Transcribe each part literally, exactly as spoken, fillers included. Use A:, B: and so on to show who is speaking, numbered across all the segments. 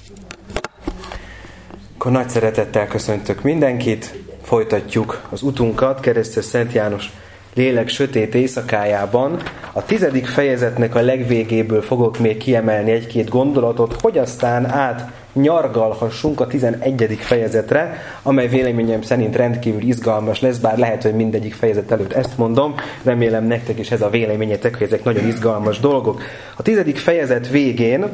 A: Akkor nagy szeretettel köszöntök mindenkit, folytatjuk az utunkat keresztes Szent János lélek sötét éjszakájában. A tizedik fejezetnek a legvégéből fogok még kiemelni egy-két gondolatot, hogy aztán át nyargalhassunk a tizenegyedik fejezetre, amely véleményem szerint rendkívül izgalmas lesz, bár lehet, hogy mindegyik fejezet előtt ezt mondom, remélem nektek is ez a véleményetek, hogy ezek nagyon izgalmas dolgok. A tizedik fejezet végén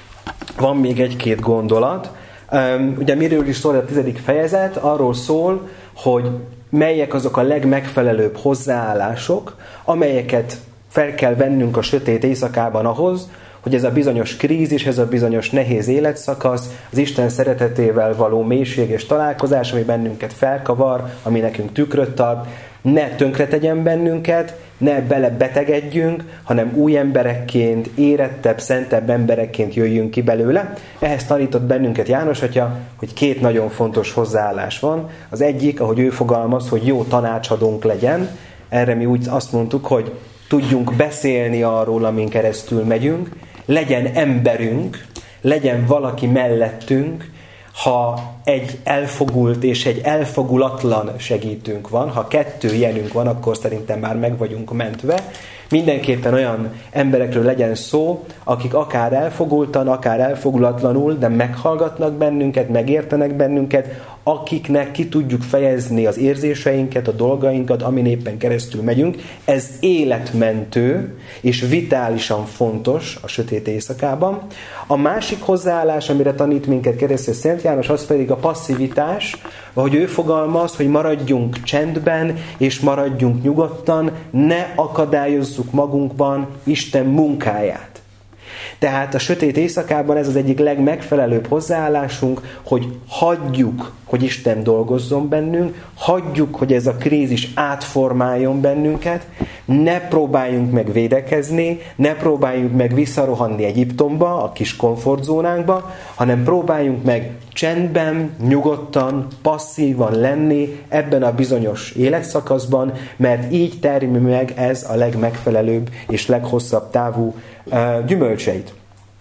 A: van még egy-két gondolat. Um, ugye miről is szól a tizedik fejezet? Arról szól, hogy melyek azok a legmegfelelőbb hozzáállások, amelyeket fel kell vennünk a sötét éjszakában ahhoz, hogy ez a bizonyos krízis, ez a bizonyos nehéz életszakasz, az Isten szeretetével való mélységes találkozás, ami bennünket felkavar, ami nekünk tükröt ad, ne tönkretegyen bennünket, ne belebetegedjünk, hanem új emberekként, érettebb, szentebb emberekként jöjjünk ki belőle. Ehhez tanított bennünket János Atya, hogy két nagyon fontos hozzáállás van. Az egyik, ahogy ő fogalmaz, hogy jó tanácsadónk legyen. Erre mi úgy azt mondtuk, hogy tudjunk beszélni arról, amin keresztül megyünk, legyen emberünk, legyen valaki mellettünk, ha egy elfogult és egy elfogulatlan segítőnk van, ha kettő ilyenünk van, akkor szerintem már meg vagyunk mentve. Mindenképpen olyan emberekről legyen szó, akik akár elfogultan, akár elfogulatlanul, de meghallgatnak bennünket, megértenek bennünket, akiknek ki tudjuk fejezni az érzéseinket, a dolgainkat, amin éppen keresztül megyünk. Ez életmentő és vitálisan fontos a sötét éjszakában. A másik hozzáállás, amire tanít minket keresztes Szent János, az pedig a passzivitás, ahogy ő fogalmaz, hogy maradjunk csendben, és maradjunk nyugodtan, ne akadályozzuk magunkban Isten munkáját. Tehát a sötét éjszakában ez az egyik legmegfelelőbb hozzáállásunk, hogy hagyjuk, hogy Isten dolgozzon bennünk, hagyjuk, hogy ez a krízis átformáljon bennünket, ne próbáljunk meg védekezni, ne próbáljunk meg visszarohanni Egyiptomba, a kis komfortzónánkba, hanem próbáljunk meg csendben, nyugodtan, passzívan lenni ebben a bizonyos életszakaszban, mert így termi meg ez a legmegfelelőbb és leghosszabb távú uh, gyümölcseit.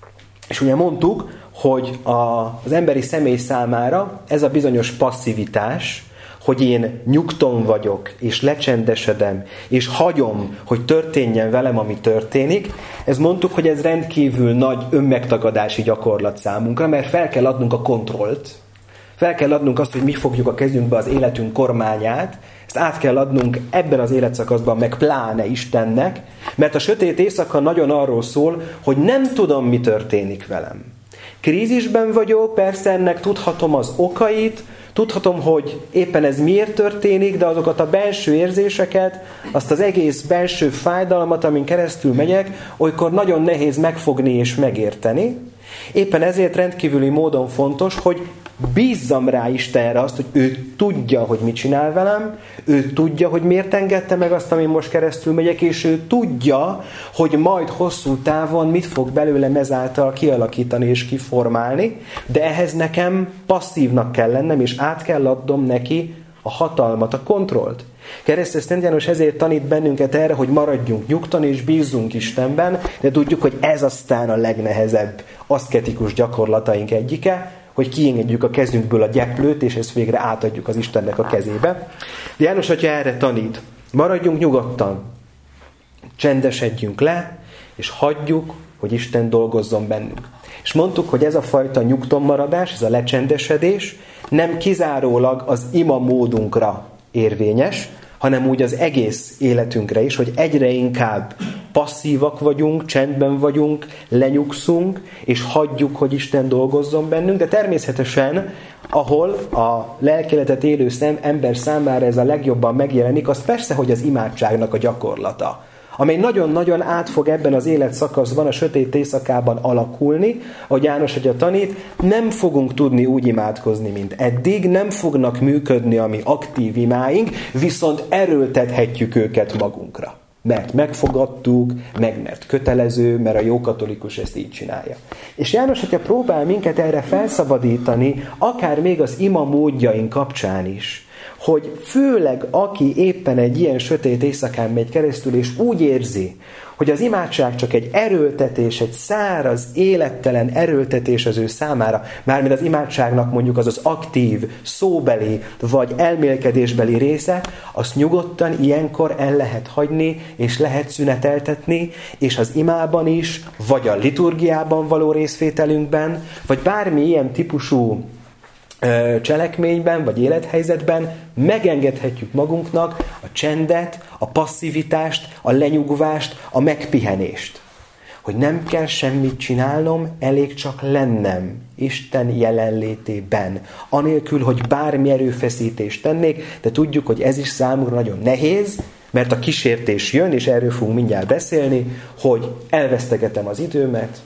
A: És ugye mondtuk, hogy a, az emberi személy számára ez a bizonyos passzivitás, hogy én nyugton vagyok, és lecsendesedem, és hagyom, hogy történjen velem, ami történik, ez mondtuk, hogy ez rendkívül nagy önmegtagadási gyakorlat számunkra, mert fel kell adnunk a kontrollt, fel kell adnunk azt, hogy mi fogjuk a kezünkbe az életünk kormányát, ezt át kell adnunk ebben az életszakaszban, meg pláne Istennek, mert a sötét éjszaka nagyon arról szól, hogy nem tudom, mi történik velem. Krízisben vagyok, persze ennek tudhatom az okait, tudhatom, hogy éppen ez miért történik, de azokat a belső érzéseket, azt az egész belső fájdalmat, amin keresztül megyek, olykor nagyon nehéz megfogni és megérteni. Éppen ezért rendkívüli módon fontos, hogy bízzam rá Istenre azt, hogy ő tudja, hogy mit csinál velem, ő tudja, hogy miért engedte meg azt, amin most keresztül megyek, és ő tudja, hogy majd hosszú távon mit fog belőlem ezáltal kialakítani és kiformálni, de ehhez nekem passzívnak kell lennem, és át kell adnom neki a hatalmat, a kontrollt. Keresztes Szent János ezért tanít bennünket erre, hogy maradjunk nyugtan és bízzunk Istenben, de tudjuk, hogy ez aztán a legnehezebb aszketikus gyakorlataink egyike, hogy kiengedjük a kezünkből a gyeplőt, és ezt végre átadjuk az Istennek a kezébe. De János Atya erre tanít. Maradjunk nyugodtan, csendesedjünk le, és hagyjuk, hogy Isten dolgozzon bennünk. És mondtuk, hogy ez a fajta nyugtonmaradás, ez a lecsendesedés nem kizárólag az ima módunkra érvényes, hanem úgy az egész életünkre is, hogy egyre inkább passzívak vagyunk, csendben vagyunk, lenyugszunk, és hagyjuk, hogy Isten dolgozzon bennünk, de természetesen, ahol a lelkéletet élő szem, ember számára ez a legjobban megjelenik, az persze, hogy az imádságnak a gyakorlata, amely nagyon-nagyon át fog ebben az életszakaszban, a sötét éjszakában alakulni, ahogy János Atya tanít, nem fogunk tudni úgy imádkozni, mint eddig, nem fognak működni a mi aktív imáink, viszont erőltethetjük őket magunkra. Mert megfogadtuk, meg mert kötelező, mert a jó katolikus ezt így csinálja. És János Atya próbál minket erre felszabadítani, akár még az ima módjaink kapcsán is, hogy főleg aki éppen egy ilyen sötét éjszakán megy keresztül, és úgy érzi, hogy az imádság csak egy erőltetés, egy száraz, élettelen erőltetés az ő számára, mármint az imádságnak mondjuk az az aktív, szóbeli vagy elmélkedésbeli része, azt nyugodtan ilyenkor el lehet hagyni, és lehet szüneteltetni, és az imában is, vagy a liturgiában való részvételünkben, vagy bármi ilyen típusú cselekményben, vagy élethelyzetben megengedhetjük magunknak a csendet, a passzivitást, a lenyugvást, a megpihenést. Hogy nem kell semmit csinálnom, elég csak lennem Isten jelenlétében. Anélkül, hogy bármi erőfeszítést tennék, de tudjuk, hogy ez is számunkra nagyon nehéz, mert a kísértés jön, és erről fogunk mindjárt beszélni, hogy elvesztegetem az időmet,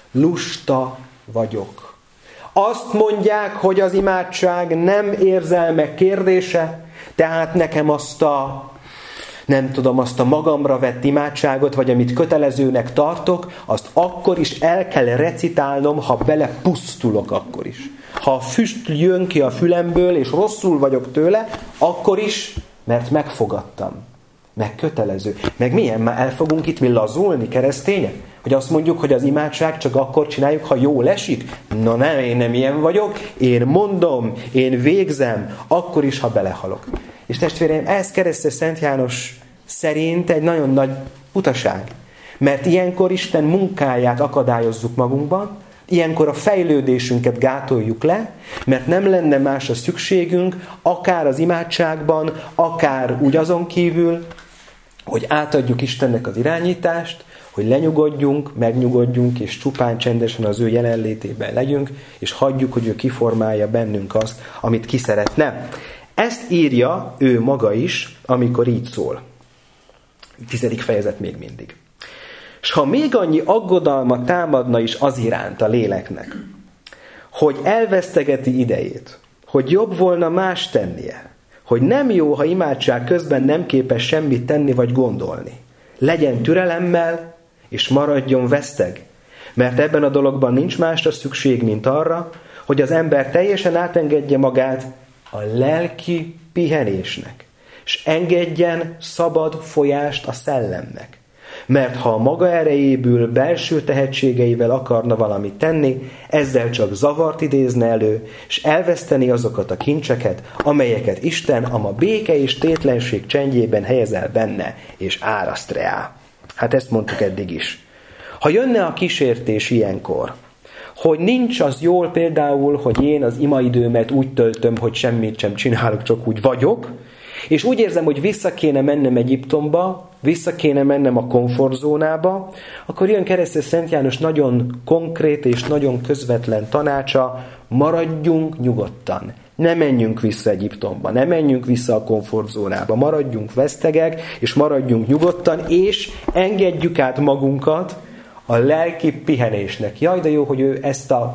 A: lusta vagyok. Azt mondják, hogy az imádság nem érzelmek kérdése, tehát nekem azt a, nem tudom, azt a magamra vett imádságot, vagy amit kötelezőnek tartok, azt akkor is el kell recitálnom, ha belepusztulok akkor is. Ha a füst jön ki a fülemből, és rosszul vagyok tőle, akkor is, mert megfogadtam. Meg kötelező. Meg milyen? Már el fogunk itt mi lazulni, keresztények? Hogy azt mondjuk, hogy az imádság csak akkor csináljuk, ha jól esik? Na nem, én nem ilyen vagyok. Én mondom, én végzem, akkor is, ha belehalok. És testvéreim, ez keresztes Szent János szerint egy nagyon nagy butaság. Mert ilyenkor Isten munkáját akadályozzuk magunkban, ilyenkor a fejlődésünket gátoljuk le, mert nem lenne más a szükségünk, akár az imádságban, akár úgy azon kívül, hogy átadjuk Istennek az irányítást, hogy lenyugodjunk, megnyugodjunk, és csupán csendesen az ő jelenlétében legyünk, és hagyjuk, hogy ő kiformálja bennünk azt, amit ki szeretne. Ezt írja ő maga is, amikor így szól. Tizedik fejezet még mindig. S ha még annyi aggodalma támadna is az iránt a léleknek, hogy elvesztegeti idejét, hogy jobb volna más tennie, hogy nem jó, ha imádság közben nem képes semmit tenni vagy gondolni. Legyen türelemmel, és maradjon veszteg, mert ebben a dologban nincs másra szükség, mint arra, hogy az ember teljesen átengedje magát a lelki pihenésnek, és engedjen szabad folyást a szellemnek. Mert ha a maga erejéből, belső tehetségeivel akarna valamit tenni, ezzel csak zavart idézne elő, és elveszteni azokat a kincseket, amelyeket Isten a ma béke és tétlenség csendjében helyezel benne, és áraszt rá. Hát ezt mondtuk eddig is. Ha jönne a kísértés ilyenkor, hogy nincs az jól például, hogy én az imaidőmet úgy töltöm, hogy semmit sem csinálok, csak úgy vagyok, és úgy érzem, hogy vissza kéne mennem Egyiptomba, vissza kéne mennem a komfortzónába, akkor jön keresztes Szent János nagyon konkrét és nagyon közvetlen tanácsa, maradjunk nyugodtan. Ne menjünk vissza Egyiptomba, ne menjünk vissza a komfortzónába, maradjunk vesztegek, és maradjunk nyugodtan, és engedjük át magunkat a lelki pihenésnek. Jaj, de jó, hogy ő ezt a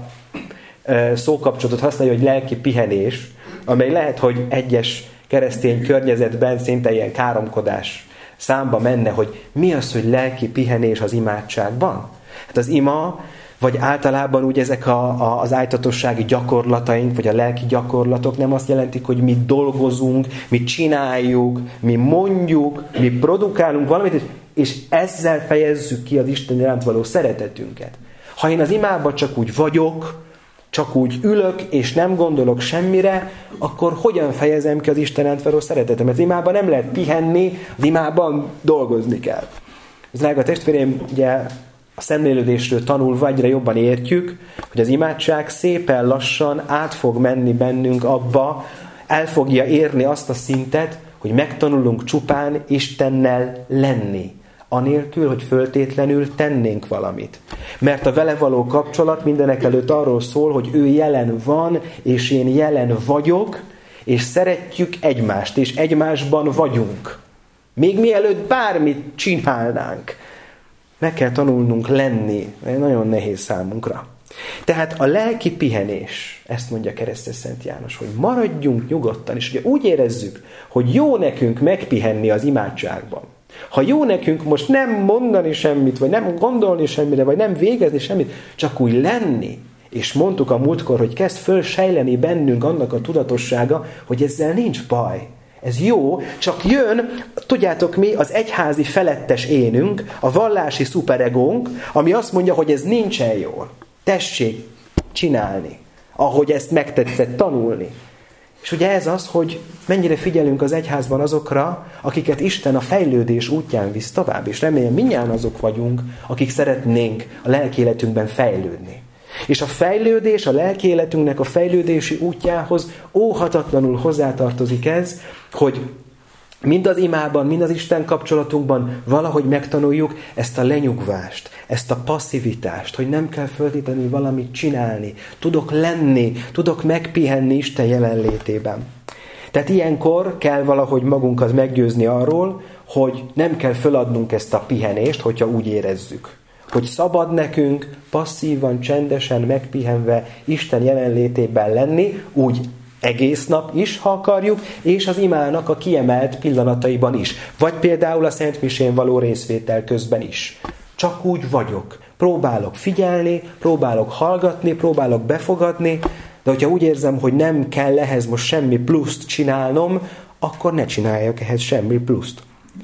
A: e, szókapcsolatot használja, hogy lelki pihenés, amely lehet, hogy egyes keresztény környezetben szinte ilyen káromkodás számba menne, hogy mi az, hogy lelki pihenés az imádságban? Hát az ima, vagy általában úgy ezek a, a, az ájtatossági gyakorlataink, vagy a lelki gyakorlatok nem azt jelentik, hogy mi dolgozunk, mi csináljuk, mi mondjuk, mi produkálunk valamit, és ezzel fejezzük ki az Isten iránt való szeretetünket. Ha én az imában csak úgy vagyok, csak úgy ülök, és nem gondolok semmire, akkor hogyan fejezem ki az Isten iránt való szeretetem? Az imában nem lehet pihenni, az imában dolgozni kell. Az drága testvérem, ugye a szemlélődésről tanulva egyre jobban értjük, hogy az imádság szépen lassan át fog menni bennünk abba, el fogja érni azt a szintet, hogy megtanulunk csupán Istennel lenni, anélkül, hogy föltétlenül tennénk valamit. Mert a vele való kapcsolat mindenek előtt arról szól, hogy ő jelen van, és én jelen vagyok, és szeretjük egymást, és egymásban vagyunk. Még mielőtt bármit csinálnánk. Meg kell tanulnunk lenni, ez nagyon nehéz számunkra. Tehát a lelki pihenés, ezt mondja keresztes Szent János, hogy maradjunk nyugodtan, és ugye úgy érezzük, hogy jó nekünk megpihenni az imádságban. Ha jó nekünk most nem mondani semmit, vagy nem gondolni semmire, vagy nem végezni semmit, csak úgy lenni, És mondtuk a múltkor, hogy kezd fölsejleni bennünk annak a tudatossága, hogy ezzel nincs baj. Ez jó, csak jön, tudjátok mi, az egyházi felettes énünk, a vallási szuperegónk, ami azt mondja, hogy ez nincsen jól. Tessék csinálni, ahogy ezt megtetszett tanulni. És ugye ez az, hogy mennyire figyelünk az egyházban azokra, akiket Isten a fejlődés útján visz tovább, és remélem mindnyájan azok vagyunk, akik szeretnénk a lelkéletünkben fejlődni. És a fejlődés, a lelkéletünknek a fejlődési útjához óhatatlanul hozzátartozik ez, hogy mind az imában, mind az Isten kapcsolatunkban valahogy megtanuljuk ezt a lenyugvást, ezt a passzivitást, hogy nem kell föltétlenül valamit csinálni, tudok lenni, tudok megpihenni Isten jelenlétében. Tehát ilyenkor kell valahogy magunkat meggyőzni arról, hogy nem kell föladnunk ezt a pihenést, hogyha úgy érezzük. Hogy szabad nekünk passzívan, csendesen, megpihenve Isten jelenlétében lenni, úgy egész nap is, ha akarjuk, és az imának a kiemelt pillanataiban is. Vagy például a Szentmisén való részvétel közben is. Csak úgy vagyok. Próbálok figyelni, próbálok hallgatni, próbálok befogadni, de hogyha úgy érzem, hogy nem kell ehhez most semmi pluszt csinálnom, akkor ne csináljak ehhez semmi pluszt.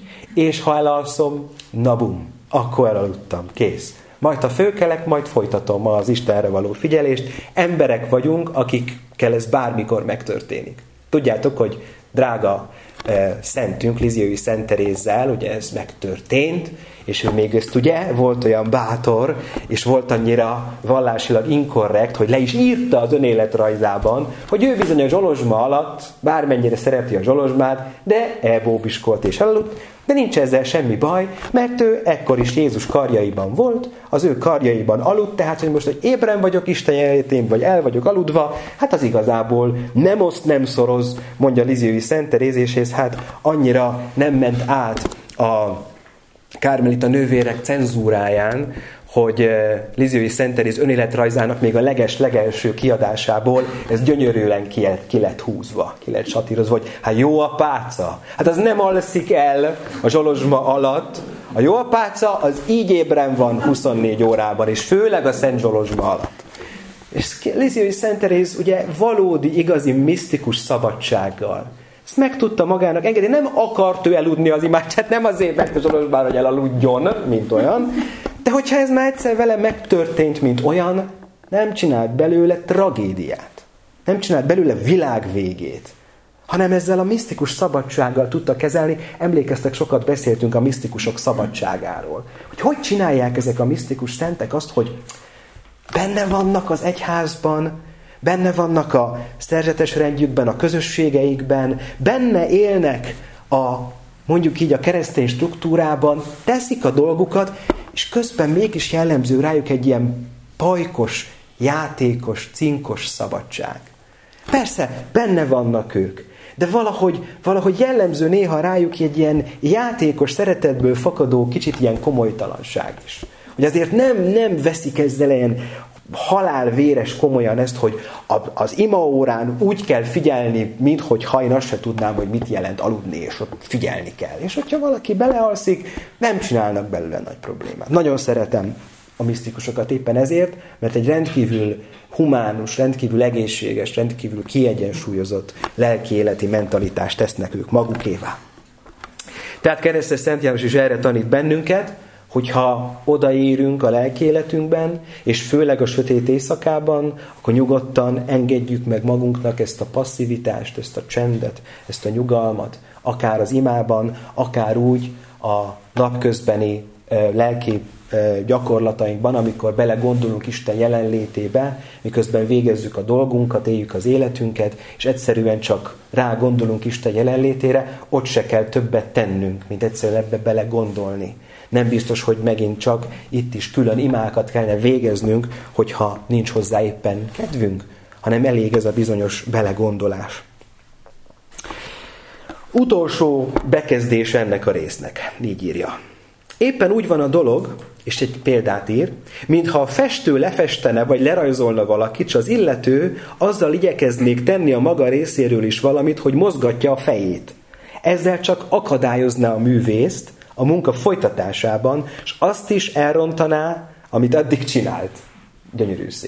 A: És ha elalszom, na bum, akkor elaludtam, kész. Majd ha fölkelek, majd folytatom az Istenre való figyelést. Emberek vagyunk, akikkel ez bármikor megtörténik. Tudjátok, hogy drága e, szentünk, Lizziói Szent Terézzel, ugye ez megtörtént, és ő még ezt ugye volt olyan bátor, és volt annyira vallásilag inkorrekt, hogy le is írta az önéletrajzában, hogy ő bizony a zsolozsma alatt, bármennyire szereti a zsolozsmát, de elbóbiskolt és elaludt, de nincs ezzel semmi baj, mert ő ekkor is Jézus karjaiban volt, az ő karjaiban aludt, tehát hogy most, hogy ébren vagyok Isten jelenlétén, vagy el vagyok aludva, hát az igazából nem oszt, nem szoroz, mondja Lizziói Szent Teréz, és hát annyira nem ment át a kármelita nővérek cenzúráján, hogy Lizziói Szent Teréz önéletrajzának még a leges-legelső kiadásából ez gyönyörűen ki lett, ki lett húzva, ki lett satírozva, hogy hát jó apáca, hát az nem alszik el a zsolozsma alatt, a jó apáca az így ébren van huszonnégy órában, és főleg a Szent Zsolozsma alatt. És Lizziói Szent Teréz ugye valódi, igazi, misztikus szabadsággal ezt meg tudta magának engedni, nem akart ő eludni az imádságát, nem azért, mert a Zsolozsmára, hogy elaludjon, mint olyan, de hogyha ez már egyszer vele megtörtént, mint olyan, nem csinált belőle tragédiát. Nem csinált belőle világvégét, hanem ezzel a misztikus szabadsággal tudta kezelni. Emlékeztek, sokat beszéltünk a misztikusok szabadságáról. Hogy hogy csinálják ezek a misztikus szentek azt, hogy benne vannak az egyházban, benne vannak a szerzetes rendjükben, a közösségeikben, benne élnek a, mondjuk így a keresztény struktúrában, teszik a dolgukat, és közben mégis jellemző rájuk egy ilyen pajkos, játékos, cinkos szabadság. Persze, benne vannak ők, de valahogy, valahogy jellemző néha rájuk egy ilyen játékos, szeretetből fakadó, kicsit ilyen komolytalanság is. Hogy azért nem, nem veszik ezzel ilyen halálvéres komolyan ezt, hogy az imaórán úgy kell figyelni, minthogyha én azt se tudnám, hogy mit jelent aludni, és ott figyelni kell. És hogyha valaki belealszik, nem csinálnak belőle nagy problémát. Nagyon szeretem a misztikusokat éppen ezért, mert egy rendkívül humánus, rendkívül egészséges, rendkívül kiegyensúlyozott lelkiéleti mentalitást tesznek ők magukévá. Tehát keresztes Szent János is erre tanít bennünket, hogyha odaérünk a lelkiéletünkben, és főleg a sötét éjszakában, akkor nyugodtan engedjük meg magunknak ezt a passzivitást, ezt a csendet, ezt a nyugalmat, akár az imában, akár úgy a napközbeni uh, lelki uh, gyakorlatainkban, amikor belegondolunk Isten jelenlétébe, miközben végezzük a dolgunkat, éljük az életünket, és egyszerűen csak rá gondolunk Isten jelenlétére, ott se kell többet tennünk, mint egyszerűen ebbe belegondolni. Nem biztos, hogy megint csak itt is külön imákat kellene végeznünk, hogyha nincs hozzá éppen kedvünk, hanem elég ez a bizonyos belegondolás. Utolsó bekezdés ennek a résznek, így írja. Éppen úgy van a dolog, és egy példát ír, mintha a festő lefestene vagy lerajzolna valakit, s az illető azzal igyekeznék tenni a maga részéről is valamit, hogy mozgatja a fejét. Ezzel csak akadályozná a művészt a munka folytatásában, és azt is elrontaná, amit addig csinált. Gyönyörű szép.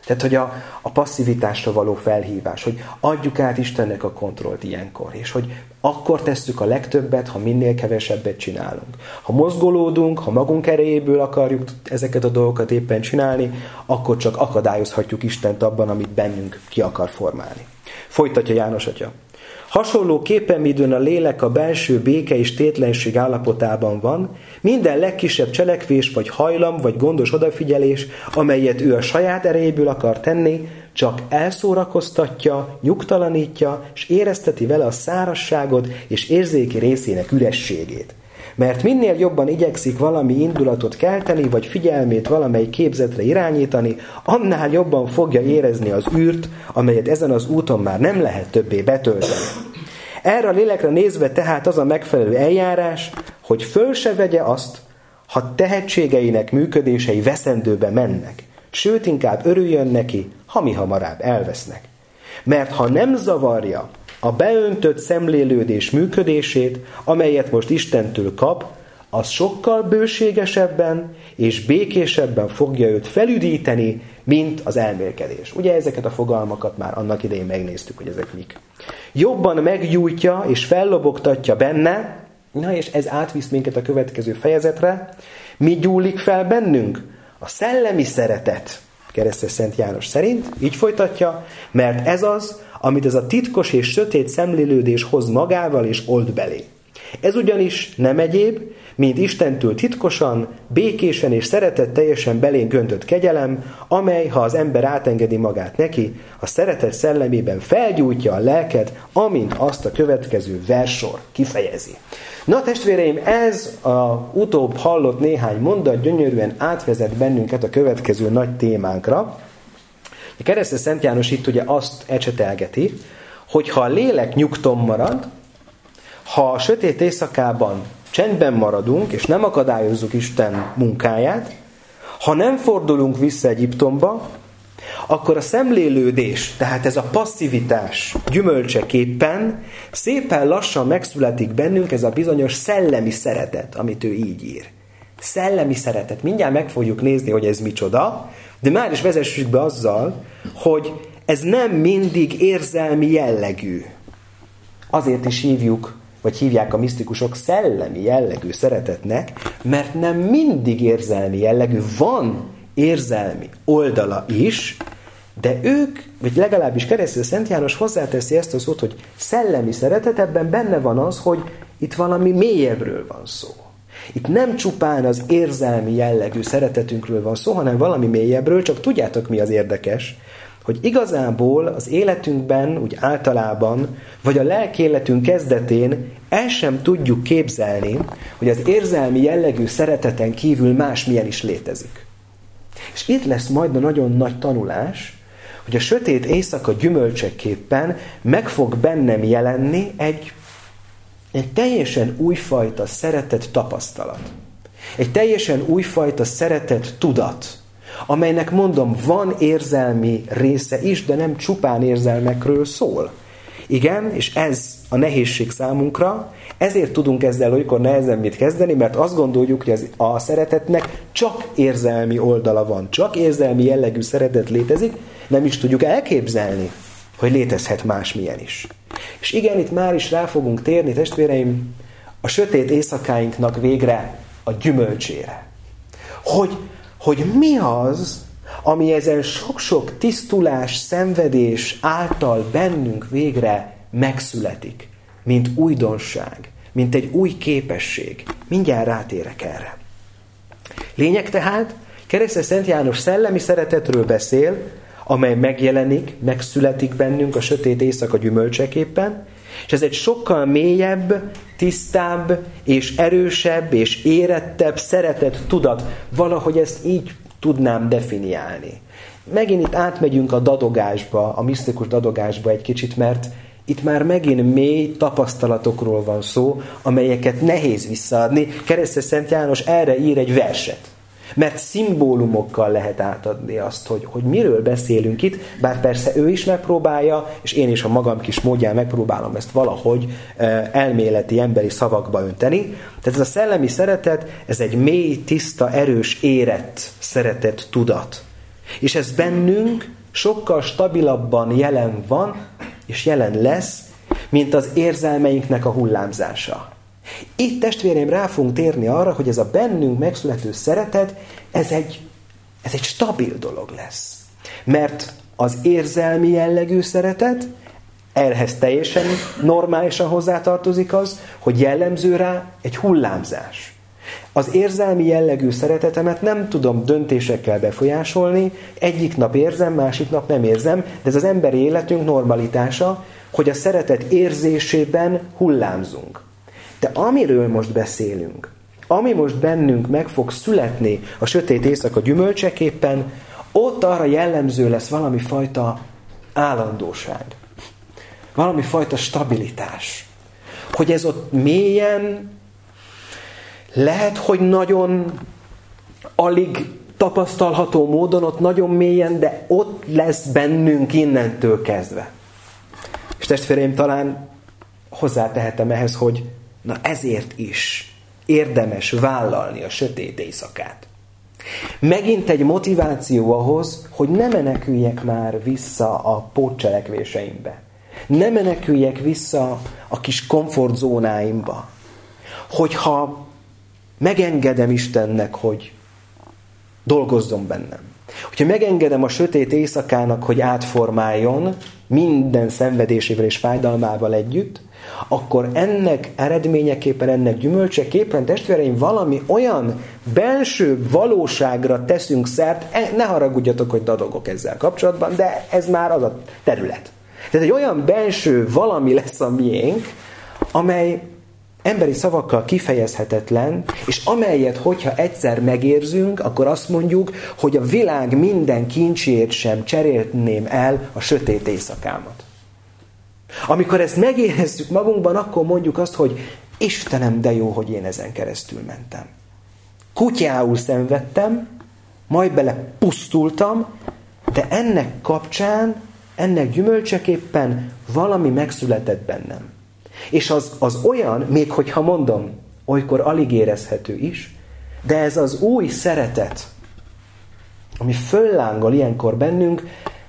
A: Tehát, hogy a, a passzivitásra való felhívás, hogy adjuk át Istennek a kontrollt ilyenkor, és hogy akkor tesszük a legtöbbet, ha minél kevesebbet csinálunk. Ha mozgolódunk, ha magunk erejéből akarjuk ezeket a dolgokat éppen csinálni, akkor csak akadályozhatjuk Istent abban, amit bennünk ki akar formálni. Folytatja János atya. Hasonlóképpen, midőn a lélek a belső béke és tétlenség állapotában van, minden legkisebb cselekvés, vagy hajlam, vagy gondos odafigyelés, amelyet ő a saját erejéből akar tenni, csak elszórakoztatja, nyugtalanítja, és érezteti vele a szárazságot és érzéki részének ürességét. Mert minél jobban igyekszik valami indulatot kelteni, vagy figyelmét valamely képzetre irányítani, annál jobban fogja érezni az űrt, amelyet ezen az úton már nem lehet többé betölteni. Erre a lélekre nézve tehát az a megfelelő eljárás, hogy föl se vegye azt, ha tehetségeinek működései veszendőbe mennek, sőt inkább örüljön neki, ha mi hamarabb elvesznek. Mert ha nem zavarja a beöntött szemlélődés működését, amelyet most Istentől kap, az sokkal bőségesebben és békésebben fogja őt felüdíteni, mint az elmélkedés. Ugye ezeket a fogalmakat már annak idején megnéztük, hogy ezek mik. Jobban meggyújtja és fellobogtatja benne, na és ez átvisz minket a következő fejezetre, mi gyúlik fel bennünk? A szellemi szeretet, keresztes Szent János szerint, így folytatja, mert ez az, amit ez a titkos és sötét szemlélődés hoz magával és old belé. Ez ugyanis nem egyéb, mint Istentől titkosan, békésen és szeretetteljesen belénk öntött kegyelem, amely, ha az ember átengedi magát neki, a szeretet szellemében felgyújtja a lelket, amint azt a következő verssor kifejezi. Na testvéreim, ez a utóbb hallott néhány mondat gyönyörűen átvezet bennünket a következő nagy témánkra. A keresztes Szent János itt ugye azt ecsetelgeti, hogy ha a lélek nyugton marad, ha a sötét éjszakában csendben maradunk, és nem akadályozzuk Isten munkáját, ha nem fordulunk vissza Egyiptomba, akkor a szemlélődés, tehát ez a passzivitás gyümölcseképpen szépen lassan megszületik bennünk ez a bizonyos szellemi szeretet, amit ő így ír. Szellemi szeretet. Mindjárt meg fogjuk nézni, hogy ez micsoda, de már is vezessük be azzal, hogy ez nem mindig érzelmi jellegű. Azért is hívjuk, vagy hívják a misztikusok szellemi jellegű szeretetnek, mert nem mindig érzelmi jellegű, van érzelmi oldala is, de ők, vagy legalábbis keresztes Szent János hozzáteszi ezt a szót, hogy szellemi szeretet, ebben benne van az, hogy itt valami mélyebbről van szó. Itt nem csupán az érzelmi jellegű szeretetünkről van szó, hanem valami mélyebbről, csak tudjátok mi az érdekes, hogy igazából az életünkben, úgy általában, vagy a lelkéletünk kezdetén el sem tudjuk képzelni, hogy az érzelmi jellegű szereteten kívül másmilyen is létezik. És itt lesz majd a nagyon nagy tanulás, hogy a sötét éjszaka gyümölcseképpen meg fog bennem jelenni egy, egy teljesen újfajta szeretet tapasztalat. Egy teljesen újfajta szeretet tudat, amelynek mondom, van érzelmi része is, de nem csupán érzelmekről szól. Igen, és ez a nehézség számunkra, ezért tudunk ezzel olykor nehezen mit kezdeni, mert azt gondoljuk, hogy az, a szeretetnek csak érzelmi oldala van, csak érzelmi jellegű szeretet létezik, nem is tudjuk elképzelni, hogy létezhet másmilyen is. És igen, itt már is rá fogunk térni, testvéreim, a sötét éjszakáinknak végre a gyümölcsére. Hogy, hogy mi az, ami ezen sok-sok tisztulás, szenvedés által bennünk végre megszületik, mint újdonság, mint egy új képesség. Mindjárt rátérek erre. Lényeg tehát, keresztes Szent János szellemi szeretetről beszél, amely megjelenik, megszületik bennünk a sötét éjszaka gyümölcseképpen, és ez egy sokkal mélyebb, tisztább, és erősebb, és érettebb szeretet tudat. Valahogy ezt így tudnám definiálni. Megint itt átmegyünk a dadogásba, a misztikus dadogásba egy kicsit, mert itt már megint mély tapasztalatokról van szó, amelyeket nehéz visszaadni. Keresztes Szent János erre ír egy verset. Mert szimbólumokkal lehet átadni azt, hogy, hogy miről beszélünk itt, bár persze ő is megpróbálja, és én is a magam kis módján megpróbálom ezt valahogy e, elméleti, emberi szavakba önteni. Tehát ez a szellemi szeretet, ez egy mély, tiszta, erős, érett szeretet tudat. És ez bennünk sokkal stabilabban jelen van, és jelen lesz, mint az érzelmeinknek a hullámzása. Itt, testvéreim, rá fogunk térni arra, hogy ez a bennünk megszülető szeretet, ez egy, ez egy stabil dolog lesz. Mert az érzelmi jellegű szeretet, ehhez teljesen normálisan hozzátartozik az, hogy jellemző rá egy hullámzás. Az érzelmi jellegű szeretetemet nem tudom döntésekkel befolyásolni, egyik nap érzem, másik nap nem érzem, de ez az emberi életünk normalitása, hogy a szeretet érzésében hullámzunk. De amiről most beszélünk, ami most bennünk meg fog születni a sötét éjszaka gyümölcseképpen, ott arra jellemző lesz valami fajta állandóság. Valami fajta stabilitás. Hogy ez ott mélyen, lehet, hogy nagyon alig tapasztalható módon, ott nagyon mélyen, de ott lesz bennünk innentől kezdve. És testvéreim, talán hozzátehetem ehhez, hogy na ezért is érdemes vállalni a sötét éjszakát. Megint egy motiváció ahhoz, hogy ne meneküljek már vissza a pótcselekvéseimbe. Ne meneküljek vissza a kis komfortzónáimba. Hogyha megengedem Istennek, hogy dolgozzon bennem. Hogyha megengedem a sötét éjszakának, hogy átformáljon minden szenvedésével és fájdalmával együtt, akkor ennek eredményeképpen, ennek gyümölcseképpen, testvéreim, valami olyan belső valóságra teszünk szert, ne haragudjatok, hogy dadogok ezzel kapcsolatban, de ez már az a terület. Tehát egy olyan belső valami lesz a miénk, amely emberi szavakkal kifejezhetetlen, és amelyet, hogyha egyszer megérzünk, akkor azt mondjuk, hogy a világ minden kincsért sem cserélném el a sötét éjszakámat. Amikor ezt megérezzük magunkban, akkor mondjuk azt, hogy Istenem, de jó, hogy én ezen keresztül mentem. Kutyául szenvedtem, majd bele pusztultam, de ennek kapcsán, ennek gyümölcseképpen valami megszületett bennem. És az, az olyan, még hogyha mondom, olykor alig érezhető is, de ez az új szeretet, ami föllángol ilyenkor bennünk,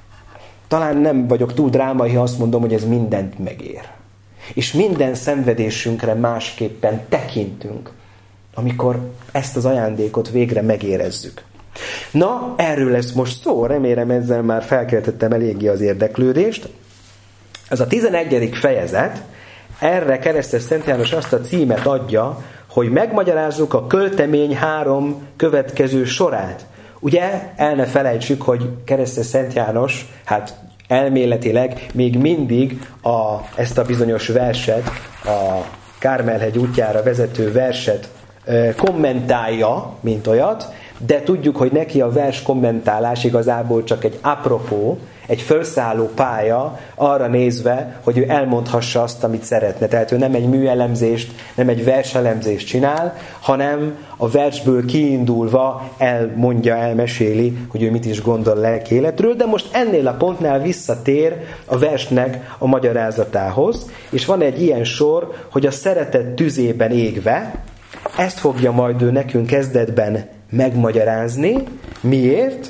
A: talán nem vagyok túl drámai, ha azt mondom, hogy ez mindent megér. És minden szenvedésünkre másképpen tekintünk, amikor ezt az ajándékot végre megérezzük. Na, erről lesz most szó, remélem ezzel már felkeltettem eléggé az érdeklődést. Ez a tizenegyedik fejezet, erre keresztes Szent János azt a címet adja, hogy megmagyarázzuk a költemény három következő sorát. Ugye, el ne felejtsük, hogy keresztes Szent János, hát elméletileg még mindig a, ezt a bizonyos verset, a Kármelhegy útjára vezető verset kommentálja, mint olyat, de tudjuk, hogy neki a vers kommentálás igazából csak egy apropó, egy felszálló pálya arra nézve, hogy ő elmondhassa azt, amit szeretne. Tehát ő nem egy műelemzést, nem egy verselemzést csinál, hanem a versből kiindulva elmondja, elmeséli, hogy ő mit is gondol lelki életről, de most ennél a pontnál visszatér a versnek a magyarázatához, és van egy ilyen sor, hogy a szeretet tüzében égve, ezt fogja majd ő nekünk kezdetben megmagyarázni. Miért?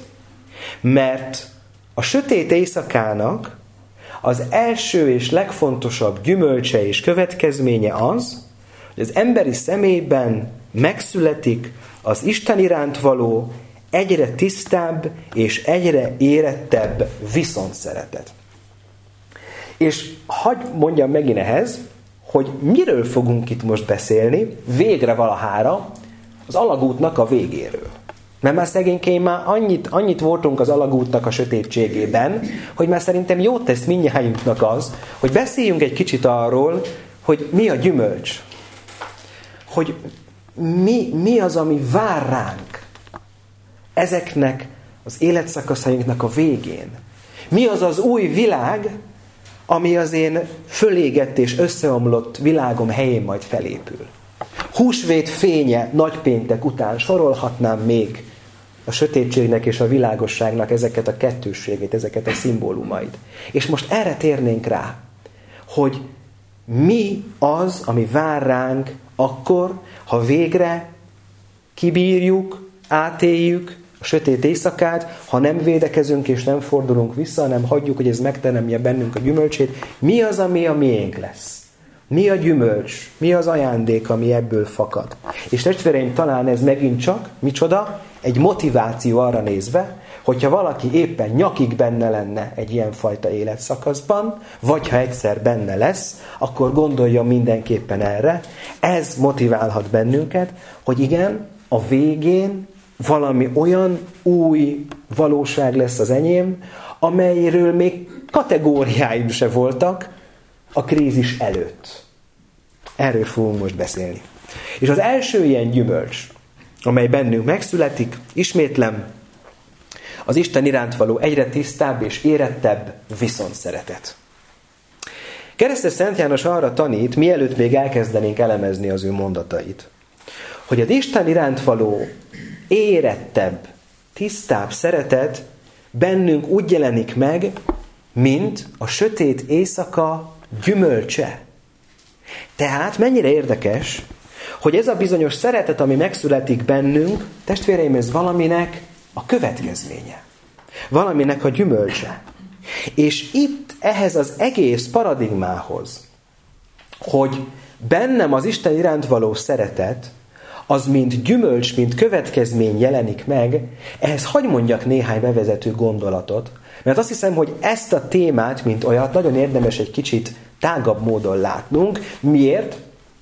A: Mert a sötét éjszakának az első és legfontosabb gyümölcse és következménye az, hogy az emberi személyben megszületik az Isten iránt való egyre tisztább és egyre érettebb viszontszeretet. És hadd mondjam megint ehhez, hogy miről fogunk itt most beszélni, végre valahára, az alagútnak a végéről. Mert már szegényként már annyit, annyit voltunk az alagútnak a sötétségében, hogy már szerintem jót tesz mindnyájunknak az, hogy beszéljünk egy kicsit arról, hogy mi a gyümölcs. Hogy mi, mi az, ami vár ránk ezeknek az életszakaszainknak a végén. Mi az az új világ, ami az én fölégett és összeomlott világom helyén majd felépül. Húsvét fénye nagypéntek után sorolhatnám még a sötétségnek és a világosságnak ezeket a kettősségét, ezeket a szimbólumait. És most erre térnénk rá, hogy mi az, ami vár ránk akkor, ha végre kibírjuk, átéljük a sötét éjszakát, ha nem védekezünk és nem fordulunk vissza, hanem hagyjuk, hogy ez megteremje bennünk a gyümölcsét. Mi az, ami a miénk lesz? Mi a gyümölcs? Mi az ajándék, ami ebből fakad? És testvéreim, talán ez megint csak, micsoda? Egy motiváció arra nézve, hogyha valaki éppen nyakig benne lenne egy ilyenfajta életszakaszban, vagy ha egyszer benne lesz, akkor gondoljon mindenképpen erre. Ez motiválhat bennünket, hogy igen, a végén valami olyan új valóság lesz az enyém, amelyről még kategóriáim se voltak a krízis előtt. Erről fogunk most beszélni. És az első ilyen gyümölcs, amely bennünk megszületik, ismétlem, az Isten iránt való egyre tisztább és érettebb viszonszeretet. Keresztes Szent János arra tanít, mielőtt még elkezdenénk elemezni az ő mondatait, hogy az Isten iránt való érettebb, tisztább szeretet bennünk úgy jelenik meg, mint a sötét éjszaka gyümölcse. Tehát mennyire érdekes, hogy ez a bizonyos szeretet, ami megszületik bennünk, testvéreim, ez valaminek a következménye. Valaminek a gyümölcse. És itt ehhez az egész paradigmához, hogy bennem az Isten iránt való szeretet, az mint gyümölcs, mint következmény jelenik meg, ehhez hadd mondjak néhány bevezető gondolatot, mert azt hiszem, hogy ezt a témát, mint olyat, nagyon érdemes egy kicsit tágabb módon látnunk. Miért?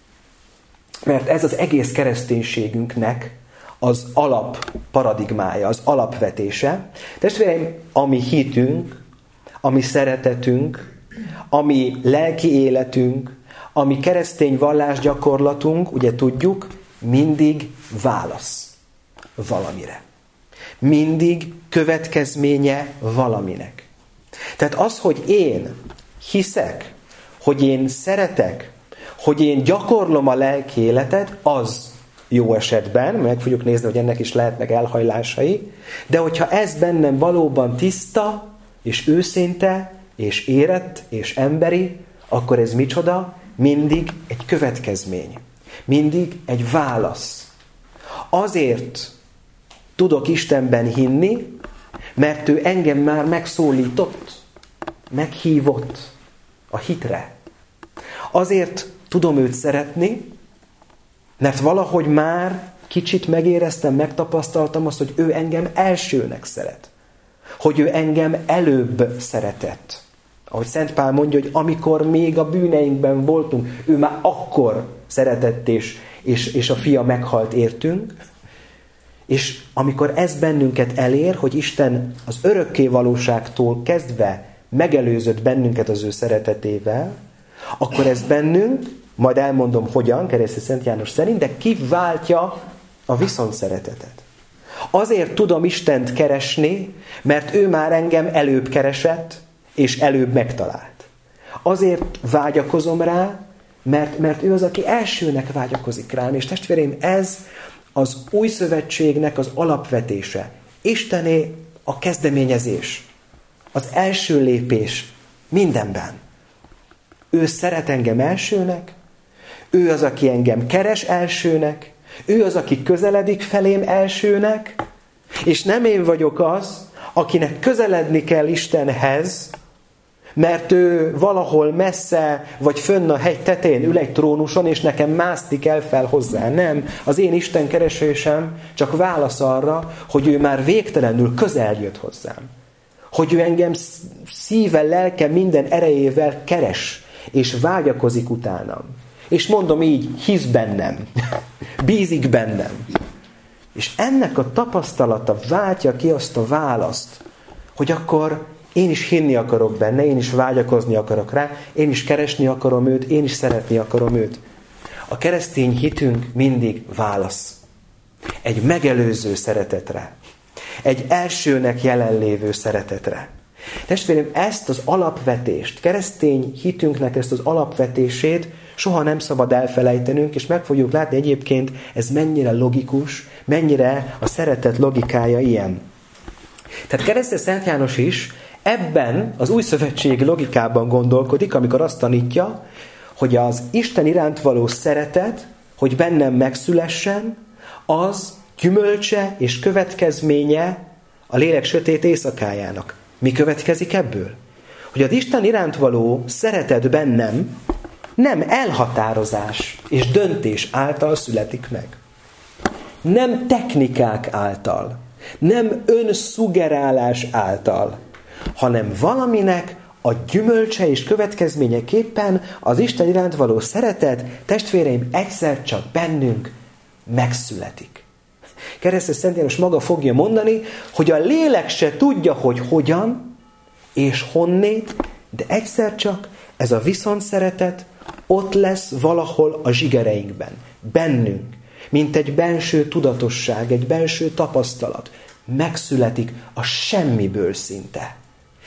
A: Mert ez az egész kereszténységünknek az alap paradigmája, az alapvetése. Testvéreim, ami hitünk, ami szeretetünk, ami lelki életünk, ami keresztény vallásgyakorlatunk, ugye tudjuk, mindig válasz valamire. Mindig következménye valaminek. Tehát az, hogy én hiszek, hogy én szeretek, hogy én gyakorlom a lelki életet, az jó esetben, meg fogjuk nézni, hogy ennek is lehetnek elhajlásai, de hogyha ez bennem valóban tiszta, és őszinte, és érett, és emberi, akkor ez micsoda? Mindig egy következmény. Mindig egy válasz. Azért tudok Istenben hinni, mert ő engem már megszólított, meghívott a hitre. Azért tudom őt szeretni, mert valahogy már kicsit megéreztem, megtapasztaltam azt, hogy ő engem elsőnek szeret. Hogy ő engem előbb szeretett. Ahogy Szent Pál mondja, hogy amikor még a bűneinkben voltunk, ő már akkor szeretett, és, és, és a fia meghalt értünk. És amikor ez bennünket elér, hogy Isten az örökké valóságtól kezdve megelőzött bennünket az ő szeretetével, akkor ez bennünk, majd elmondom hogyan, Keresztes Szent János szerint, de kiváltja a viszontszeretetet. Azért tudom Istent keresni, mert ő már engem előbb keresett, és előbb megtalált. Azért vágyakozom rá, mert, mert ő az, aki elsőnek vágyakozik rám. És testvéreim, ez az új szövetségnek az alapvetése. Istené a kezdeményezés, az első lépés mindenben. Ő szeret engem elsőnek, ő az, aki engem keres elsőnek, ő az, aki közeledik felém elsőnek, és nem én vagyok az, akinek közeledni kell Istenhez, mert ő valahol messze, vagy fönn a hegy tetején ül egy trónuson, és nekem mászni kell fel hozzá. Nem, az én Isten keresésem csak válasz arra, hogy ő már végtelenül közel jött hozzám. Hogy ő engem szíve, lelke, minden erejével keres, és vágyakozik utánam. És mondom így, hisz bennem, bízik bennem. És ennek a tapasztalata váltja ki azt a választ, hogy akkor én is hinni akarok benne, én is vágyakozni akarok rá, én is keresni akarom őt, én is szeretni akarom őt. A keresztény hitünk mindig válasz. Egy megelőző szeretetre. Egy elsőnek jelenlévő szeretetre. Testvérem, ezt az alapvetést, keresztény hitünknek ezt az alapvetését soha nem szabad elfelejtenünk, és meg fogjuk látni egyébként, ez mennyire logikus, mennyire a szeretet logikája ilyen. Tehát Keresztes Szent János is ebben az új szövetség logikában gondolkodik, amikor azt tanítja, hogy az Isten iránt való szeretet, hogy bennem megszülessen, az gyümölcse és következménye a lélek sötét éjszakájának. Mi következik ebből? Hogy az Isten iránt való szeretet bennem nem elhatározás és döntés által születik meg. Nem technikák által, nem önszuggerálás által, hanem valaminek a gyümölcse és következményeképpen az Isten iránt való szeretet, testvéreim, egyszer csak bennünk megszületik. Keresztes Szent János maga fogja mondani, hogy a lélek se tudja, hogy hogyan és honnét, de egyszer csak ez a viszontszeretet ott lesz valahol a zsigereinkben, bennünk, mint egy benső tudatosság, egy benső tapasztalat. Megszületik a semmiből szinte.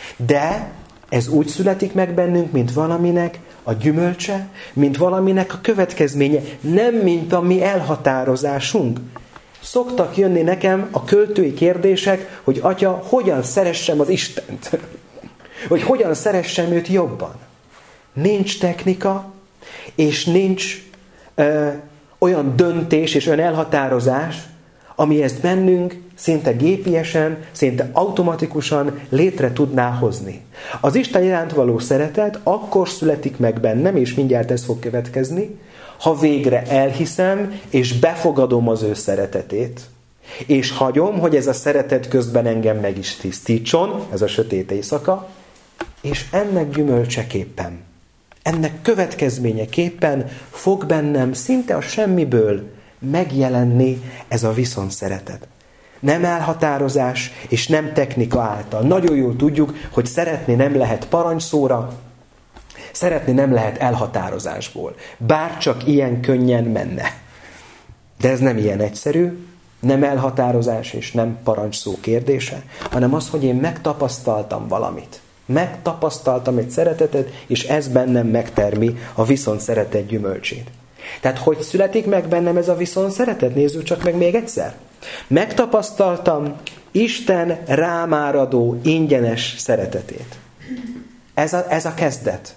A: De ez úgy születik meg bennünk, mint valaminek a gyümölcse, mint valaminek a következménye, nem mint a mi elhatározásunk. Szoktak jönni nekem a költői kérdések, hogy Atya, hogyan szeressem az Istent? Hogy hogyan szeressem őt jobban? Nincs technika, és nincs ö, olyan döntés és olyan elhatározás, ami ezt bennünk szinte gépiesen, szinte automatikusan létre tudná hozni. Az Isten iránt való szeretet akkor születik meg bennem, és mindjárt ez fog következni, ha végre elhiszem, és befogadom az ő szeretetét, és hagyom, hogy ez a szeretet közben engem meg is tisztítson, ez a sötét éjszaka, és ennek gyümölcseképpen, ennek következményeképpen fog bennem szinte a semmiből megjelenni ez a viszontszeretet. Nem elhatározás és nem technika által. Nagyon jól tudjuk, hogy szeretni nem lehet parancsszóra, szeretni nem lehet elhatározásból. Bár csak ilyen könnyen menne. De ez nem ilyen egyszerű, nem elhatározás és nem parancsszó kérdése, hanem az, hogy én megtapasztaltam valamit. Megtapasztaltam egy szeretetet, és ez bennem megtermi a viszontszeretet gyümölcsét. Tehát hogy születik meg bennem ez a viszontszeretet? Nézzük csak meg még egyszer. Megtapasztaltam Isten rám áradó ingyenes szeretetét. Ez a, ez a kezdet.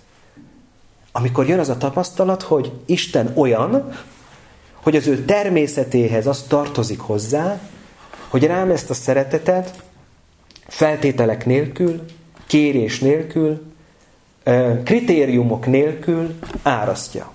A: Amikor jön az a tapasztalat, hogy Isten olyan, hogy az ő természetéhez az tartozik hozzá, hogy rám ezt a szeretetet feltételek nélkül, kérés nélkül, kritériumok nélkül árasztja.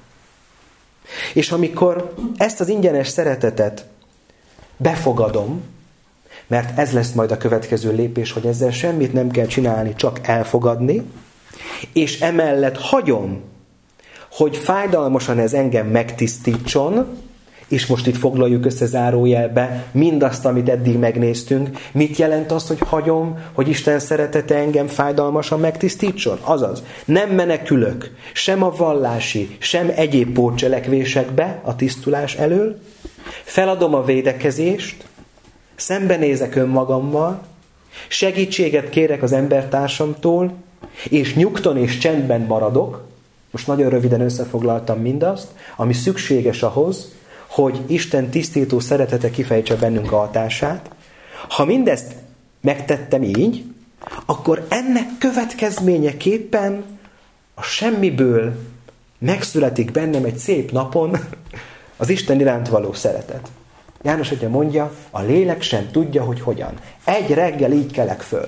A: És amikor ezt az ingyenes szeretetet befogadom, mert ez lesz majd a következő lépés, hogy ezzel semmit nem kell csinálni, csak elfogadni, és emellett hagyom, hogy fájdalmasan ez engem megtisztítson, és most itt foglaljuk össze zárójelbe mindazt, amit eddig megnéztünk. Mit jelent az, hogy hagyom, hogy Isten szeretete engem fájdalmasan megtisztítson? Azaz, nem menekülök sem a vallási, sem egyéb pótcselekvésekbe a tisztulás elől, feladom a védekezést, szembenézek önmagammal, segítséget kérek az embertársamtól, és nyugton és csendben maradok. Most nagyon röviden összefoglaltam mindazt, ami szükséges ahhoz, hogy Isten tisztító szeretete kifejtse bennünk a hatását. Ha mindezt megtettem így, akkor ennek következményeképpen a semmiből megszületik bennem egy szép napon az Isten iránt való szeretet. János atya mondja, a lélek sem tudja, hogy hogyan. Egy reggel így kelek föl.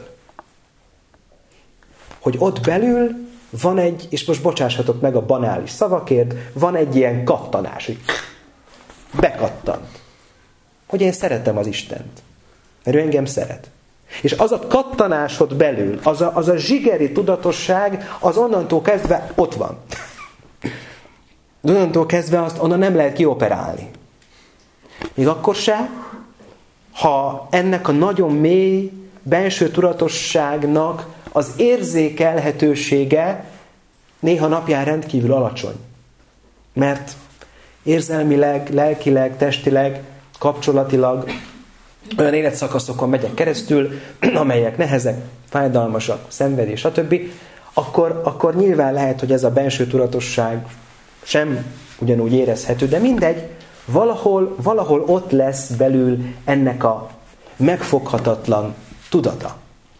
A: Hogy ott belül van egy, és most bocsássatok meg a banális szavakért, van egy ilyen kattanás, hogy bekattant. Hogy én szeretem az Istent. Mert ő engem szeret. És az a kattanásod belül, az a, az a zsigeri tudatosság, az onnantól kezdve ott van. Onnantól kezdve azt onnan nem lehet kioperálni. Még akkor se, ha ennek a nagyon mély benső tudatosságnak az érzékelhetősége néha napján rendkívül alacsony. Mert érzelmileg, lelkileg, testileg, kapcsolatilag olyan életszakaszokon megyek keresztül, amelyek nehezek, fájdalmasak, szenvedés, stb., akkor, akkor nyilván lehet, hogy ez a benső tudatosság sem ugyanúgy érezhető, de mindegy, valahol, valahol ott lesz belül ennek a megfoghatatlan tudata.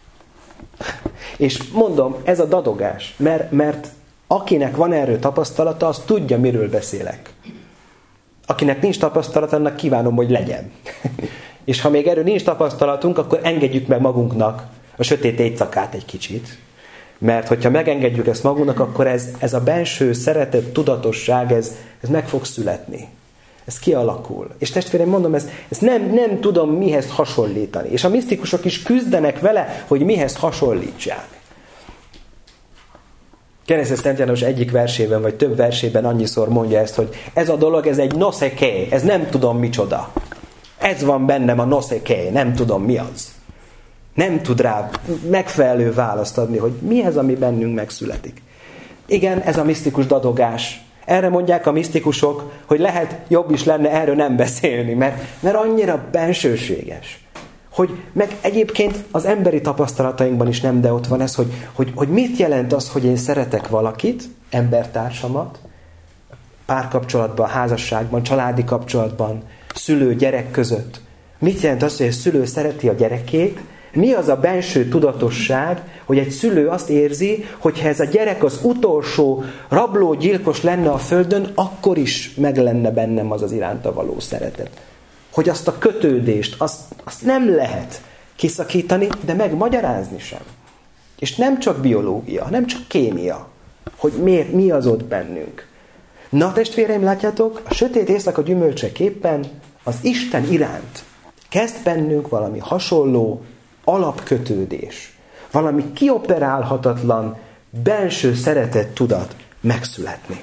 A: És mondom, ez a dadogás, mert, mert akinek van erről tapasztalata, az tudja, miről beszélek. Akinek nincs tapasztalat, annak kívánom, hogy legyen. És ha még erről nincs tapasztalatunk, akkor engedjük meg magunknak a sötét éjszakát egy kicsit. Mert hogyha megengedjük ezt magunknak, akkor ez, ez a benső szeretet, tudatosság, ez, ez meg fog születni. Ez kialakul. És testvérem, mondom, ezt, ezt nem, nem tudom mihez hasonlítani. És a misztikusok is küzdenek vele, hogy mihez hasonlítsák. Keresztes Szent János egyik versében, vagy több versében annyiszor mondja ezt, hogy ez a dolog, ez egy noszeké, ez nem tudom micsoda. Ez van bennem a noszeké, nem tudom mi az. Nem tud rá megfelelő választ adni, hogy mi ez, ami bennünk megszületik. Igen, ez a misztikus dadogás. Erre mondják a misztikusok, hogy lehet jobb is lenne erről nem beszélni, mert, mert annyira bensőséges. Hogy meg egyébként az emberi tapasztalatainkban is nem, de ott van ez, hogy, hogy, hogy mit jelent az, hogy én szeretek valakit, embertársamat, párkapcsolatban, házasságban, családi kapcsolatban, szülő-gyerek között. Mit jelent az, hogy egy szülő szereti a gyerekét? Mi az a benső tudatosság, hogy egy szülő azt érzi, hogy ha ez a gyerek az utolsó rablógyilkos lenne a földön, akkor is meg lenne bennem az az iránta való szeretet. Hogy azt a kötődést, azt, azt nem lehet kiszakítani, de megmagyarázni sem. És nem csak biológia, nem csak kémia, hogy miért, mi az ott bennünk. Na testvéreim, látjátok, a sötét éjszaka gyümölcseképpen az Isten iránt kezd bennünk valami hasonló alapkötődés, valami kioperálhatatlan belső szeretet tudat megszületni.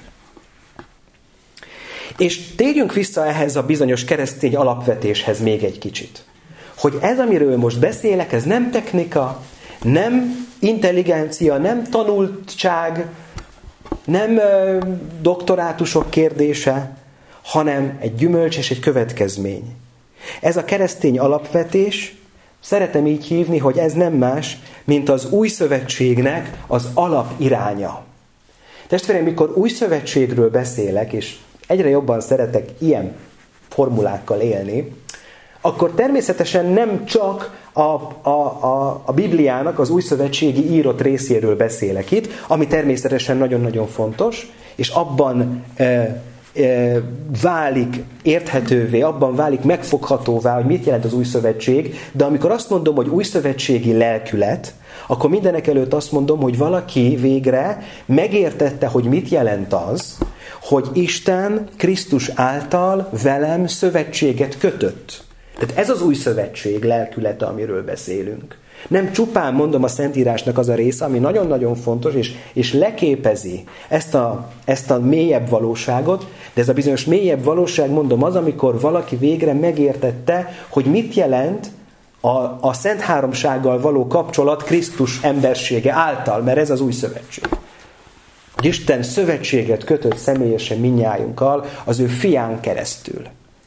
A: És térjünk vissza ehhez a bizonyos keresztény alapvetéshez még egy kicsit. Hogy ez, amiről most beszélek, ez nem technika, nem intelligencia, nem tanultság, nem ö, doktorátusok kérdése, hanem egy gyümölcs és egy következmény. Ez a keresztény alapvetés, szeretem így hívni, hogy ez nem más, mint az új szövetségnek az alapiránya. Testvérem, mikor új szövetségről beszélek, és egyre jobban szeretek ilyen formulákkal élni, akkor természetesen nem csak a, a, a, a Bibliának az újszövetségi írott részéről beszélek itt, ami természetesen nagyon-nagyon fontos, és abban e, e, válik érthetővé, abban válik megfoghatóvá, hogy mit jelent az új szövetség, de amikor azt mondom, hogy újszövetségi lelkület, akkor mindenek előtt azt mondom, hogy valaki végre megértette, hogy mit jelent az, hogy Isten Krisztus által velem szövetséget kötött. Tehát ez az új szövetség lelkülete, amiről beszélünk. Nem csupán mondom a Szentírásnak az a része, ami nagyon-nagyon fontos, és, és leképezi ezt a, ezt a mélyebb valóságot, de ez a bizonyos mélyebb valóság, mondom, az, amikor valaki végre megértette, hogy mit jelent a, a Szent Háromsággal való kapcsolat Krisztus embersége által, mert ez az új szövetség. Hogy Isten szövetséget kötött személyesen mindnyájunkkal az ő fián keresztül.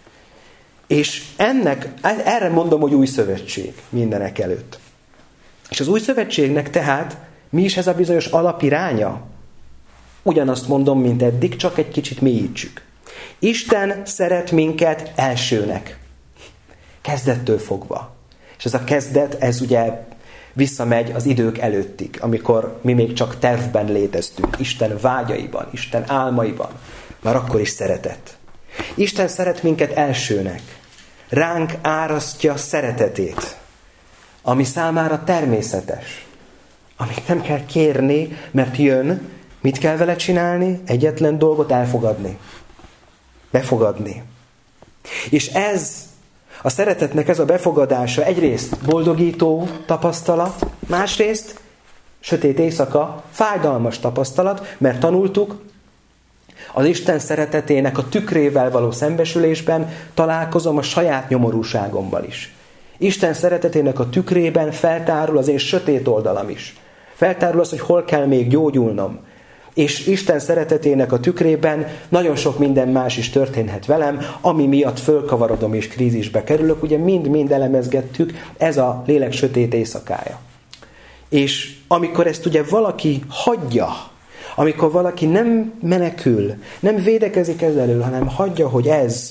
A: És ennek, erre mondom, hogy új szövetség mindenek előtt. És az új szövetségnek tehát mi is ez a bizonyos alapiránya? Ugyanazt mondom, mint eddig, csak egy kicsit mélyítsük. Isten szeret minket elsőnek. Kezdettől fogva. És ez a kezdet, ez ugye visszamegy az idők előttig, amikor mi még csak tervben léteztünk, Isten vágyaiban, Isten álmaiban. Már akkor is szeretett. Isten szeret minket elsőnek. Ránk árasztja szeretetét, ami számára természetes. Amit nem kell kérni, mert jön, mit kell vele csinálni? Egyetlen dolgot elfogadni. Befogadni. És ez, a szeretetnek ez a befogadása egyrészt boldogító tapasztalat, másrészt sötét éjszaka, fájdalmas tapasztalat, mert tanultuk, az Isten szeretetének a tükrével való szembesülésben találkozom a saját nyomorúságommal is. Isten szeretetének a tükrében feltárul az én sötét oldalam is. Feltárul az, hogy hol kell még gyógyulnom. És Isten szeretetének a tükrében nagyon sok minden más is történhet velem, ami miatt fölkavarodom és krízisbe kerülök. Ugye mind-mind elemezgettük, ez a lélek sötét éjszakája. És amikor ezt ugye valaki hagyja, amikor valaki nem menekül, nem védekezik ezzel elől, hanem hagyja, hogy ez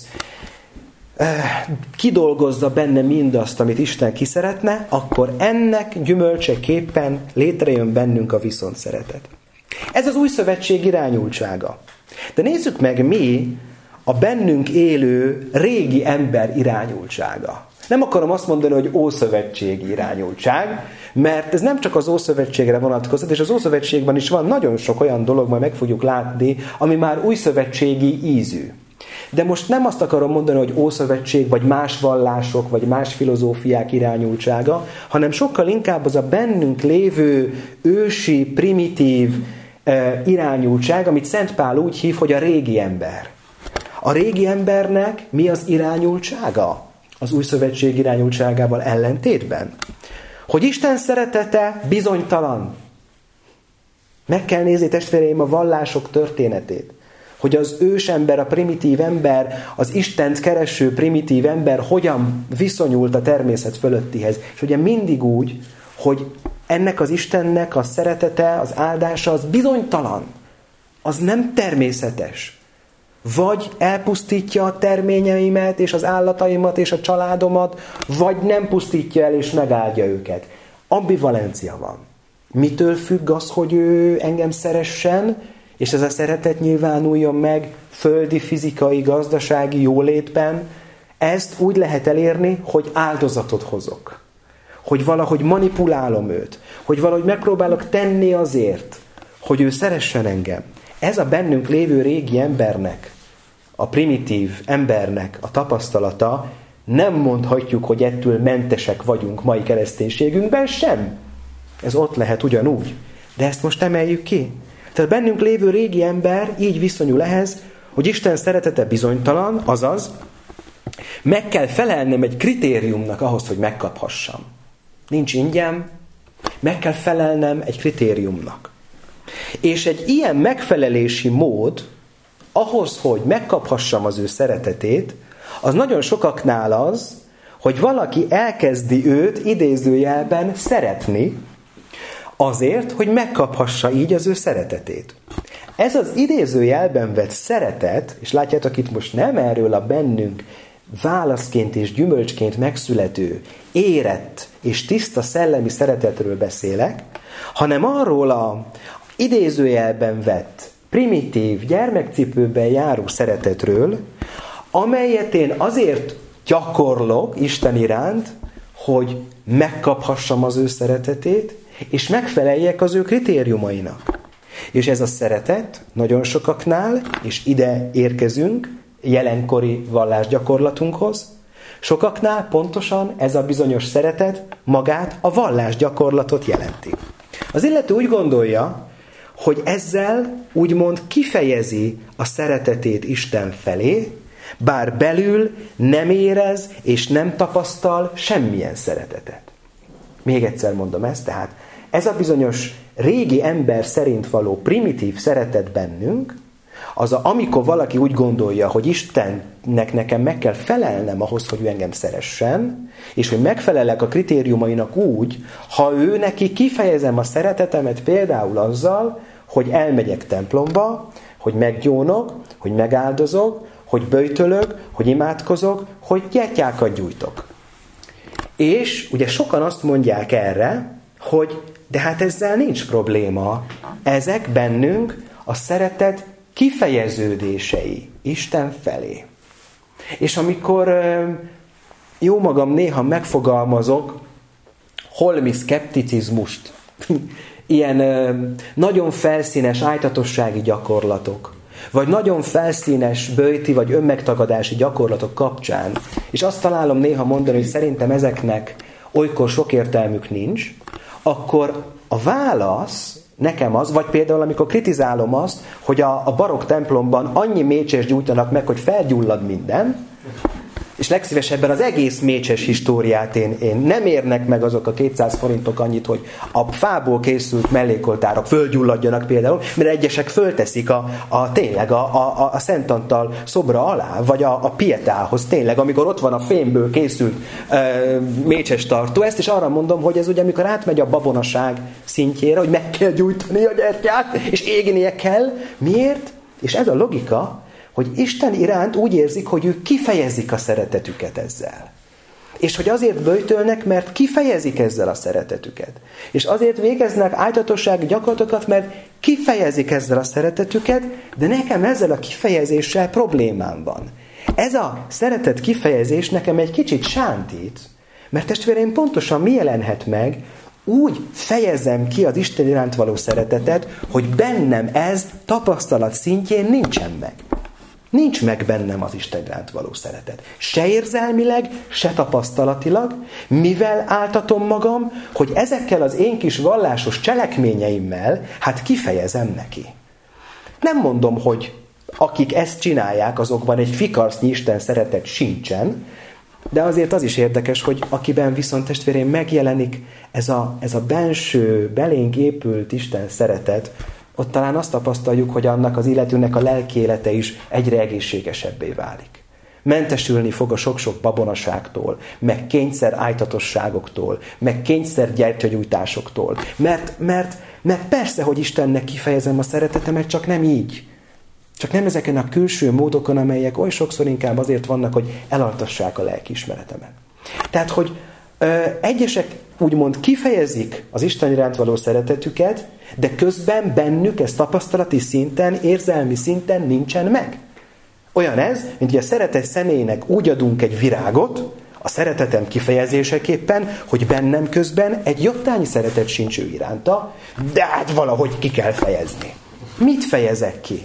A: eh, kidolgozza benne mindazt, amit Isten kiszeretne, akkor ennek gyümölcseképpen létrejön bennünk a viszontszeretet. Ez az új szövetség irányultsága. De nézzük meg, mi a bennünk élő régi ember irányultsága. Nem akarom azt mondani, hogy ószövetségi irányultság, mert ez nem csak az Ószövetségre vonatkozott, és az Ószövetségben is van nagyon sok olyan dolog, majd meg fogjuk látni, ami már újszövetségi ízű. De most nem azt akarom mondani, hogy Ószövetség, vagy más vallások, vagy más filozófiák irányultsága, hanem sokkal inkább az a bennünk lévő ősi, primitív eh, irányultság, amit Szent Pál úgy hív, hogy a régi ember. A régi embernek mi az irányultsága? Az újszövetség irányultságával ellentétben. Hogy Isten szeretete bizonytalan. Meg kell nézni, testvéreim, a vallások történetét. Hogy az ősember, a primitív ember, az Istent kereső primitív ember hogyan viszonyult a természet fölöttihez. És ugye mindig úgy, hogy ennek az Istennek a szeretete, az áldása az bizonytalan. Az nem természetes. Vagy elpusztítja a terményeimet, és az állataimat, és a családomat, vagy nem pusztítja el, és megáldja őket. Ambivalencia van. Mitől függ az, hogy ő engem szeressen, és ez a szeretet nyilvánuljon meg földi, fizikai, gazdasági jólétben? Ezt úgy lehet elérni, hogy áldozatot hozok. Hogy valahogy manipulálom őt. Hogy valahogy megpróbálok tenni azért, hogy ő szeressen engem. Ez a bennünk lévő régi embernek, a primitív embernek a tapasztalata, nem mondhatjuk, hogy ettől mentesek vagyunk mai kereszténységünkben sem. Ez ott lehet ugyanúgy. De ezt most emeljük ki. Tehát bennünk lévő régi ember így viszonyul ehhez, hogy Isten szeretete bizonytalan, azaz meg kell felelnem egy kritériumnak ahhoz, hogy megkaphassam. Nincs ingyen, meg kell felelnem egy kritériumnak. És egy ilyen megfelelési mód ahhoz, hogy megkaphassam az ő szeretetét, az nagyon sokaknál az, hogy valaki elkezdi őt idézőjelben szeretni, azért, hogy megkaphassa így az ő szeretetét. Ez az idézőjelben vett szeretet, és látjátok, itt most nem erről a bennünk válaszként és gyümölcsként megszülető, érett és tiszta szellemi szeretetről beszélek, hanem arról a idézőjelben vett, primitív, gyermekcipőben járó szeretetről, amelyet én azért gyakorlok Isten iránt, hogy megkaphassam az ő szeretetét, és megfeleljek az ő kritériumainak. És ez a szeretet nagyon sokaknál, és ide érkezünk jelenkori vallásgyakorlatunkhoz, sokaknál pontosan ez a bizonyos szeretet magát, a vallásgyakorlatot jelenti. Az illető úgy gondolja, hogy ezzel úgymond kifejezi a szeretetét Isten felé, bár belül nem érez és nem tapasztal semmilyen szeretetet. Még egyszer mondom ezt, tehát ez a bizonyos régi ember szerint való primitív szeretet bennünk, az a, amikor valaki úgy gondolja, hogy Istennek nekem meg kell felelnem ahhoz, hogy ő engem szeressen, és hogy megfelelek a kritériumainak úgy, ha ő neki kifejezem a szeretetemet például azzal, hogy elmegyek templomba, hogy meggyónok, hogy megáldozok, hogy böjtölök, hogy imádkozok, hogy gyertyákat gyújtok. És ugye sokan azt mondják erre, hogy de hát ezzel nincs probléma. Ezek bennünk a szeretet kifejeződései Isten felé. És amikor jó magam néha megfogalmazok holmi szkepticizmust, ilyen nagyon felszínes ájtatossági gyakorlatok, vagy nagyon felszínes böjti vagy önmegtagadási gyakorlatok kapcsán, és azt találom néha mondani, hogy szerintem ezeknek olykor sok értelmük nincs, akkor a válasz nekem az, vagy például amikor kritizálom azt, hogy a, a barokk templomban annyi mécsest gyújtanak meg, hogy felgyullad minden, és legszívesebben az egész mécses históriát én, én nem érnek meg azok a kétszáz forintok annyit, hogy a fából készült mellékoltárok fölgyulladjanak például, mert egyesek fölteszik a, a tényleg a, a, a Szent Antal szobra alá, vagy a, a pietához tényleg, amikor ott van a fémből készült uh, mécses tartó. Ezt is arra mondom, hogy ez ugye amikor átmegy a babonaság szintjére, hogy meg kell gyújtani a gyertyát, és égnie kell. Miért? És ez a logika, hogy Isten iránt úgy érzik, hogy ők kifejezik a szeretetüket ezzel. És hogy azért böjtölnek, mert kifejezik ezzel a szeretetüket. És azért végeznek ájtatossági gyakorlatokat, mert kifejezik ezzel a szeretetüket, de nekem ezzel a kifejezéssel problémám van. Ez a szeretet kifejezés nekem egy kicsit sántít, mert testvéreim, pontosan mi jelenhet meg, úgy fejezem ki az Isten iránt való szeretetet, hogy bennem ez tapasztalat szintjén nincsen meg. Nincs meg bennem az Isten iránt való szeretet. Se érzelmileg, se tapasztalatilag, mivel áltatom magam, hogy ezekkel az én kis vallásos cselekményeimmel, hát kifejezem neki. Nem mondom, hogy akik ezt csinálják, azokban egy fikarsznyi Isten szeretet sincsen, de azért az is érdekes, hogy akiben viszont testvérén megjelenik ez a, ez a benső, belénk épült Isten szeretet, ott talán azt tapasztaljuk, hogy annak az illetőnek a lelkiélete is egyre egészségesebbé válik. Mentesülni fog a sok-sok babonaságtól, meg kényszer ájtatosságoktól, meg kényszer gyertyagyújtásoktól. Mert, mert, mert persze, hogy Istennek kifejezem a szeretetemet, csak nem így. Csak nem ezeken a külső módokon, amelyek oly sokszor inkább azért vannak, hogy elaltassák a lelkiismeretemet. Tehát, hogy ö, egyesek úgymond kifejezik az Isten iránt való szeretetüket, de közben bennük ez tapasztalati szinten, érzelmi szinten nincsen meg. Olyan ez, mint hogy a szeretet személynek úgy adunk egy virágot, a szeretetem kifejezéseképpen, hogy bennem közben egy jottányi szeretet sincs ő iránta, de hát valahogy ki kell fejezni. Mit fejezek ki?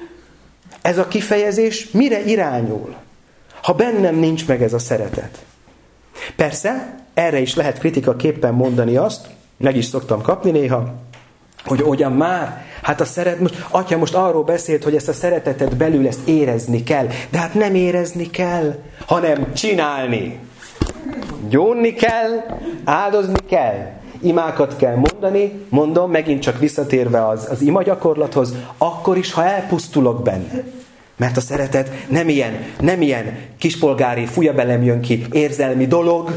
A: Ez a kifejezés mire irányul, ha bennem nincs meg ez a szeretet? Persze, erre is lehet kritikaképpen mondani azt, meg is szoktam kapni néha, hogy ugyan már, hát a szeret, most, atya most arról beszélt, hogy ezt a szeretetet belül ezt érezni kell, de hát nem érezni kell, hanem csinálni. Gyónni kell, áldozni kell, imákat kell mondani, mondom, megint csak visszatérve az, az ima gyakorlathoz, akkor is, ha elpusztulok benne. Mert a szeretet nem ilyen, nem ilyen kispolgári, fúja belem jön ki érzelmi dolog,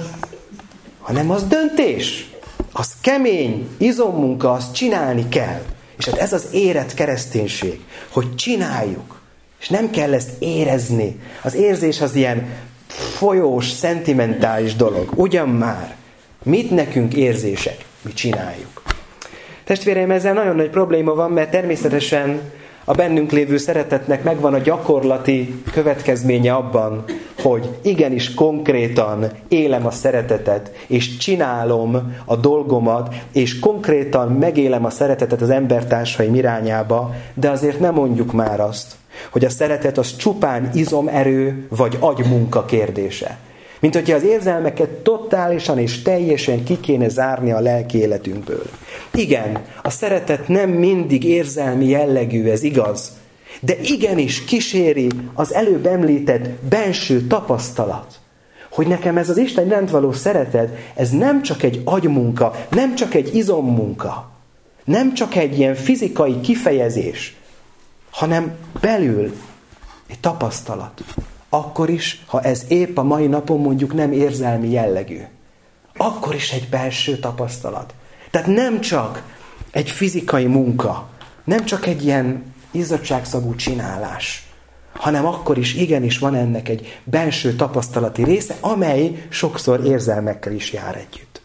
A: hanem az döntés. Az kemény, izommunka, azt csinálni kell. És hát ez az érett kereszténység, hogy csináljuk. És nem kell ezt érezni. Az érzés az ilyen folyós, szentimentális dolog. Ugyan már. Mit nekünk érzések? Mi csináljuk. Testvéreim, ezzel nagyon nagy probléma van, mert természetesen a bennünk lévő szeretetnek megvan a gyakorlati következménye abban, hogy igenis konkrétan élem a szeretetet, és csinálom a dolgomat, és konkrétan megélem a szeretetet az embertársaim irányába, de azért nem mondjuk már azt, hogy a szeretet az csupán izomerő vagy agymunka kérdése. Mint hogyha az érzelmeket totálisan és teljesen ki kéne zárni a lelki életünkből. Igen, a szeretet nem mindig érzelmi jellegű, ez igaz. De igenis kíséri az előbb említett benső tapasztalat. Hogy nekem ez az Isten iránt való szeretet, ez nem csak egy agymunka, nem csak egy izommunka, nem csak egy ilyen fizikai kifejezés, hanem belül egy tapasztalat. Akkor is, ha ez épp a mai napon mondjuk nem érzelmi jellegű. Akkor is egy belső tapasztalat. Tehát nem csak egy fizikai munka, nem csak egy ilyen izzadságszagú csinálás, hanem akkor is igenis van ennek egy belső tapasztalati része, amely sokszor érzelmekkel is jár együtt.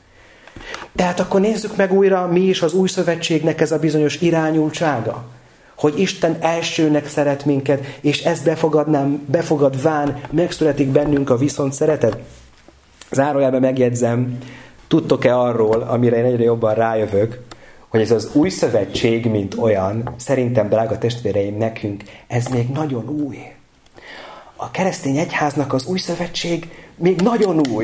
A: Tehát akkor nézzük meg újra, mi is az új szövetségnek ez a bizonyos irányultsága. Hogy Isten elsőnek szeret minket, és ezt befogadnám, befogadván megszületik bennünk a viszont szeretet. Zárójelben megjegyzem, tudtok-e arról, amire én egyre jobban rájövök, hogy ez az új szövetség, mint olyan, szerintem, drága testvéreim, nekünk, ez még nagyon új. A keresztény egyháznak az új szövetség még nagyon új.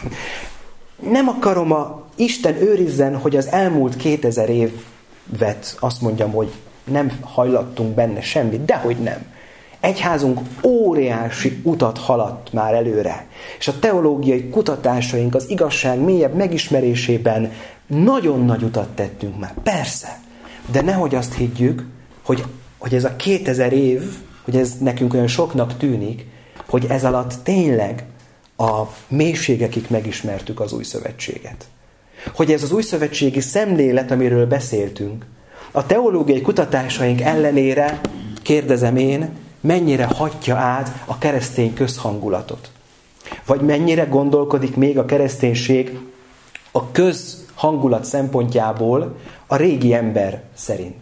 A: Nem akarom a Isten őrizzen, hogy az elmúlt kétezer évet azt mondjam, hogy nem hajlattunk benne semmit, dehogy nem. Egyházunk óriási utat haladt már előre, és a teológiai kutatásaink az igazság mélyebb megismerésében nagyon nagy utat tettünk már. Persze, de nehogy azt higgyük, hogy, hogy ez a kétezer év, hogy ez nekünk olyan soknak tűnik, hogy ez alatt tényleg a mélységekig megismertük az új szövetséget. Hogy ez az új szövetségi szemlélet, amiről beszéltünk, a teológiai kutatásaink ellenére, kérdezem én, mennyire hatja át a keresztény közhangulatot? Vagy mennyire gondolkodik még a kereszténység a közhangulat szempontjából a régi ember szerint?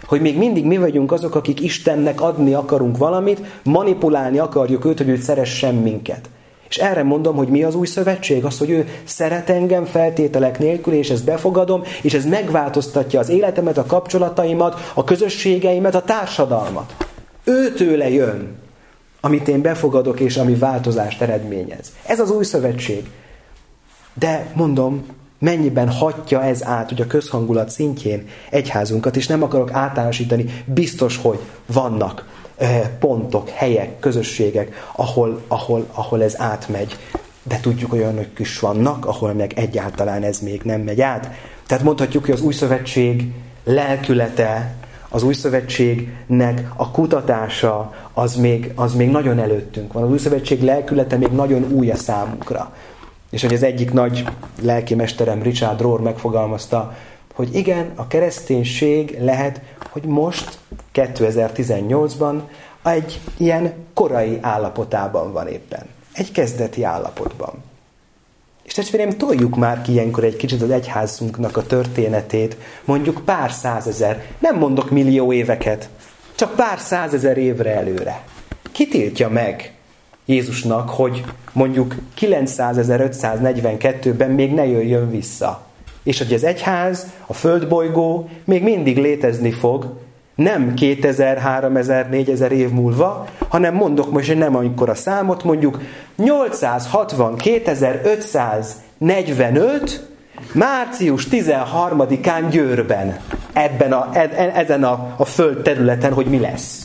A: Hogy még mindig mi vagyunk azok, akik Istennek adni akarunk valamit, manipulálni akarjuk őt, hogy őt szeressen minket. És erre mondom, hogy mi az új szövetség? Az, hogy ő szeret engem feltételek nélkül, és ezt befogadom, és ez megváltoztatja az életemet, a kapcsolataimat, a közösségeimet, a társadalmat. Őtőle jön, amit én befogadok, és ami változást eredményez. Ez az új szövetség. De mondom, mennyiben hatja ez át, hogy a közhangulat szintjén egyházunkat, és nem akarok általánosítani, biztos, hogy vannak pontok, helyek, közösségek, ahol, ahol, ahol ez átmegy. De tudjuk, hogy olyanok is vannak, ahol meg egyáltalán ez még nem megy át. Tehát mondhatjuk, hogy az új szövetség lelkülete, az új szövetségnek a kutatása az még, az még nagyon előttünk van. Az új szövetség lelkülete még nagyon új a számunkra. És hogy az egyik nagy lelkimesterem, Richard Rohr megfogalmazta, hogy igen, a kereszténység lehet, hogy most, kétezer-tizennyolcban egy ilyen korai állapotában van éppen. Egy kezdeti állapotban. És testvérem, toljuk már ki ilyenkor egy kicsit az egyházunknak a történetét, mondjuk pár százezer, nem mondok millió éveket, csak pár százezer évre előre. Ki tiltja meg Jézusnak, hogy mondjuk kilencszázezer-ötszáznegyvenkettőben még ne jöjjön vissza? És hogy az egyház, a földbolygó még mindig létezni fog, nem kétezer, háromezer, négyezer év múlva, hanem mondok most, hogy nem amikor a számot, mondjuk nyolcszázhatvan kétezer-ötszáznegyvenöt március tizenharmadikán Győrben, ebben a, e, ezen a, a föld területen, hogy mi lesz.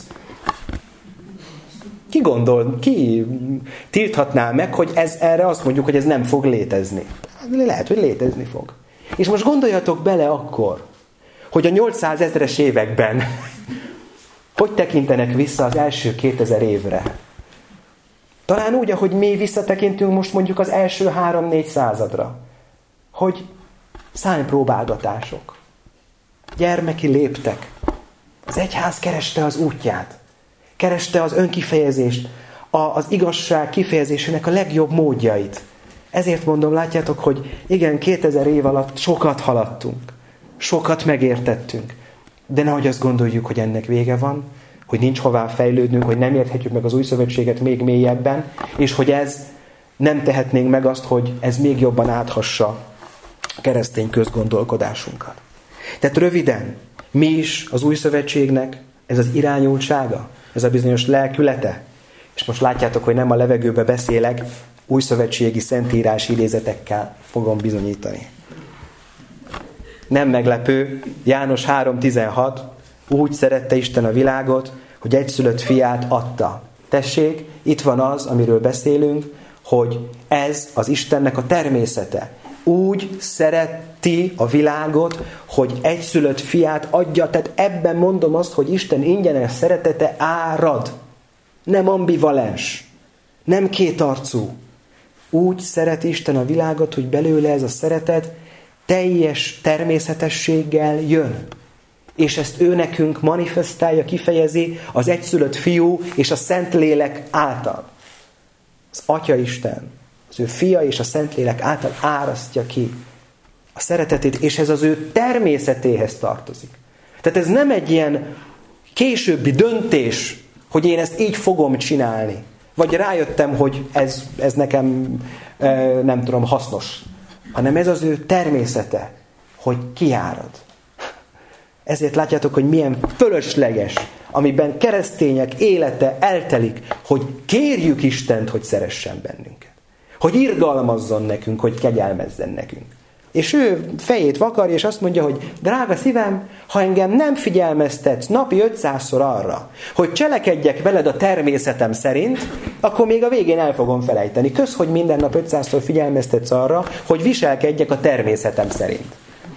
A: Ki gondol, ki tilthatná meg, hogy ez, erre azt mondjuk, hogy ez nem fog létezni? Lehet, hogy létezni fog. És most gondoljatok bele akkor, hogy a nyolcszázezres években hogy tekintenek vissza az első kétezer évre. Talán úgy, ahogy mi visszatekintünk most mondjuk az első három-négy századra. Hogy szánypróbálgatások, gyermeki léptek. Az egyház kereste az útját, kereste az önkifejezést, az igazság kifejezésének a legjobb módjait. Ezért mondom, látjátok, hogy igen, kétezer év alatt sokat haladtunk, sokat megértettünk, de nehogy azt gondoljuk, hogy ennek vége van, hogy nincs hová fejlődnünk, hogy nem érthetjük meg az új szövetséget még mélyebben, és hogy ez nem tehetnénk meg azt, hogy ez még jobban áthassa a keresztény közgondolkodásunkat. Tehát röviden, mi is az új szövetségnek ez az irányultsága, ez a bizonyos lelkülete. És most látjátok, hogy nem a levegőbe beszélek, újszövetségi szentírási idézetekkel fogom bizonyítani. Nem meglepő, János három tizenhat, úgy szerette Isten a világot, hogy egyszülött fiát adta. Tessék, itt van az, amiről beszélünk, hogy ez az Istennek a természete. Úgy szereti a világot, hogy egyszülött fiát adja. Tehát ebben mondom azt, hogy Isten ingyenes szeretete árad. Nem ambivalens. Nem kétarcú. Úgy szereti Isten a világot, hogy belőle ez a szeretet teljes természetességgel jön. És ezt ő nekünk manifestálja, kifejezi az egyszülött fiú és a Szentlélek által. Az Atya Isten, az ő fia és a Szentlélek által árasztja ki a szeretetét, és ez az ő természetéhez tartozik. Tehát ez nem egy ilyen későbbi döntés, hogy én ezt így fogom csinálni. Vagy rájöttem, hogy ez, ez nekem nem tudom, hasznos. Hanem ez az ő természete, hogy kiárad. Ezért látjátok, hogy milyen fölösleges, amiben keresztények élete eltelik, hogy kérjük Istent, hogy szeressen bennünket. Hogy irgalmazzon nekünk, hogy kegyelmezzen nekünk. És ő fejét vakarja, és azt mondja, hogy drága szívem, ha engem nem figyelmeztetsz napi ötszázszor arra, hogy cselekedjek veled a természetem szerint, akkor még a végén el fogom felejteni. Kösz, hogy minden nap ötszázszor figyelmeztetsz arra, hogy viselkedjek a természetem szerint.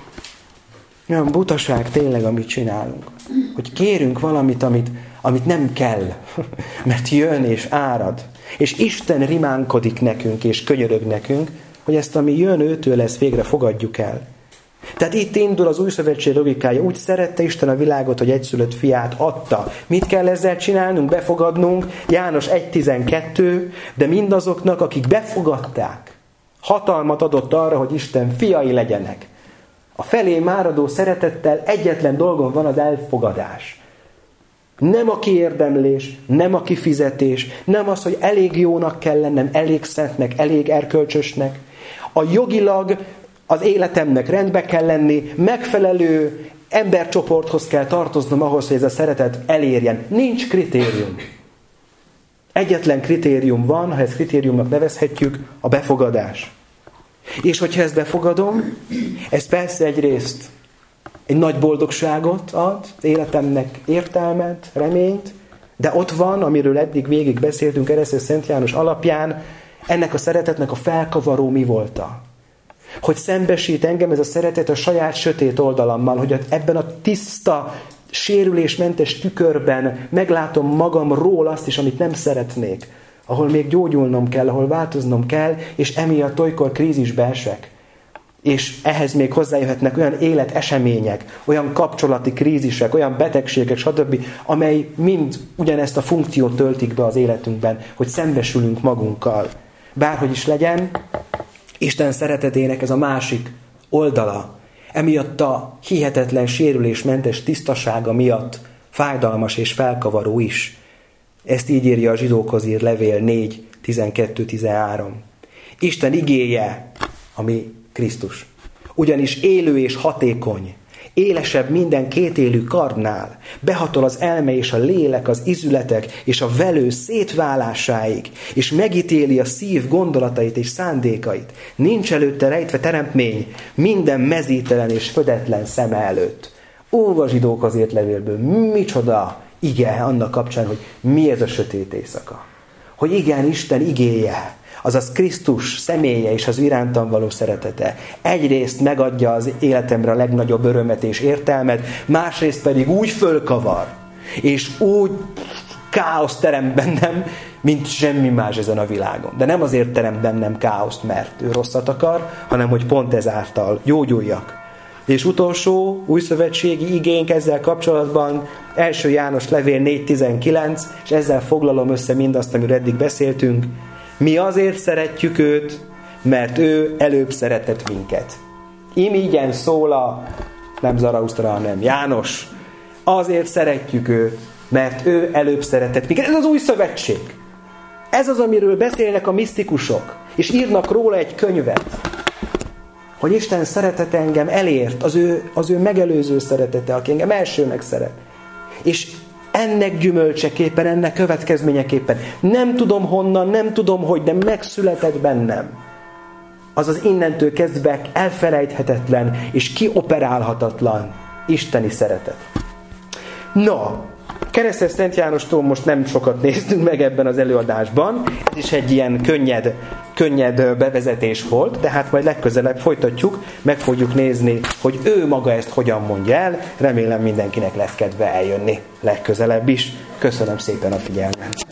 A: Olyan butaság tényleg, amit csinálunk. Hogy kérünk valamit, amit, amit nem kell, mert jön és árad. És Isten rimánkodik nekünk, és könyörög nekünk, hogy ezt, ami jön őtől, ezt végre fogadjuk el. Tehát itt indul az új szövetség logikája. Úgy szerette Isten a világot, hogy egyszülött fiát adta. Mit kell ezzel csinálnunk? Befogadnunk. János egy tizenkettő, de mindazoknak, akik befogadták, hatalmat adott arra, hogy Isten fiai legyenek. A felém áradó szeretettel egyetlen dolgon van, az elfogadás. Nem a kiérdemlés, nem a kifizetés, nem az, hogy elég jónak kell lennem, elég szentnek, elég erkölcsösnek. A jogilag az életemnek rendbe kell lenni, megfelelő embercsoporthoz kell tartoznom ahhoz, hogy ez a szeretet elérjen. Nincs kritérium. Egyetlen kritérium van, ha ezt kritériumnak nevezhetjük, a befogadás. És hogyha ezt befogadom, ez persze egyrészt egy nagy boldogságot ad, az életemnek értelmet, reményt, de ott van, amiről eddig végig beszéltünk keresztény Szent János alapján, ennek a szeretetnek a felkavaró mi volta. Hogy szembesít engem ez a szeretet a saját sötét oldalammal, hogy ebben a tiszta, sérülésmentes tükörben meglátom magamról azt is, amit nem szeretnék, ahol még gyógyulnom kell, ahol változnom kell, és emiatt olykor krízisbe esek. És ehhez még hozzájöhetnek olyan életesemények, olyan kapcsolati krízisek, olyan betegségek, stb., amely mind ugyanezt a funkciót töltik be az életünkben, hogy szembesülünk magunkkal. Bárhogy is legyen, Isten szeretetének ez a másik oldala. Emiatt a hihetetlen sérülésmentes tisztasága miatt fájdalmas és felkavaró is. Ezt így írja a Zsidókhoz írt levél négy tizenkettő tizenhárom. Isten igéje, ami Krisztus, ugyanis élő és hatékony, élesebb minden kétélű kardnál, behatol az elme és a lélek, az izületek és a velő szétválásáig, és megítéli a szív gondolatait és szándékait. Nincs előtte rejtve teremtmény, minden mezítelen és födetlen szeme előtt. Ó, a Zsidókhoz írt levélből, micsoda ige annak kapcsán, hogy mi ez a sötét éjszaka. Hogy igen, Isten igéje, azaz Krisztus személye és az irántam való szeretete egyrészt megadja az életemre a legnagyobb örömet és értelmet, másrészt pedig úgy fölkavar, és úgy káosz teremt bennem, mint semmi más ezen a világon. De nem azért teremt bennem káoszt, mert ő rosszat akar, hanem hogy pont ezáltal gyógyuljak. És utolsó újszövetségi igénk ezzel kapcsolatban első János levél négy tizenkilenc, és ezzel foglalom össze mindazt, amiről eddig beszéltünk. Mi azért szeretjük őt, mert ő előbb szeretett minket. Imígyen szól a, nem Zarausztra, hanem János. Azért szeretjük őt, mert ő előbb szeretett minket. Ez az új szövetség. Ez az, amiről beszélnek a misztikusok, és írnak róla egy könyvet. Hogy Isten szeretete engem elért, az ő, az ő megelőző szeretete, aki engem elsőnek szeret. És ennek gyümölcseképpen, ennek következményeképpen nem tudom honnan, nem tudom hogy, de megszületett bennem. Azaz innentől kezdve elfelejthetetlen és kioperálhatatlan isteni szeretet. No, keresztény Szent Jánostól most nem sokat néztünk meg ebben az előadásban. Ez is egy ilyen könnyed, könnyed bevezetés volt, de hát majd legközelebb folytatjuk, meg fogjuk nézni, hogy ő maga ezt hogyan mondja el. Remélem mindenkinek lesz kedve eljönni legközelebb is. Köszönöm szépen a figyelmet.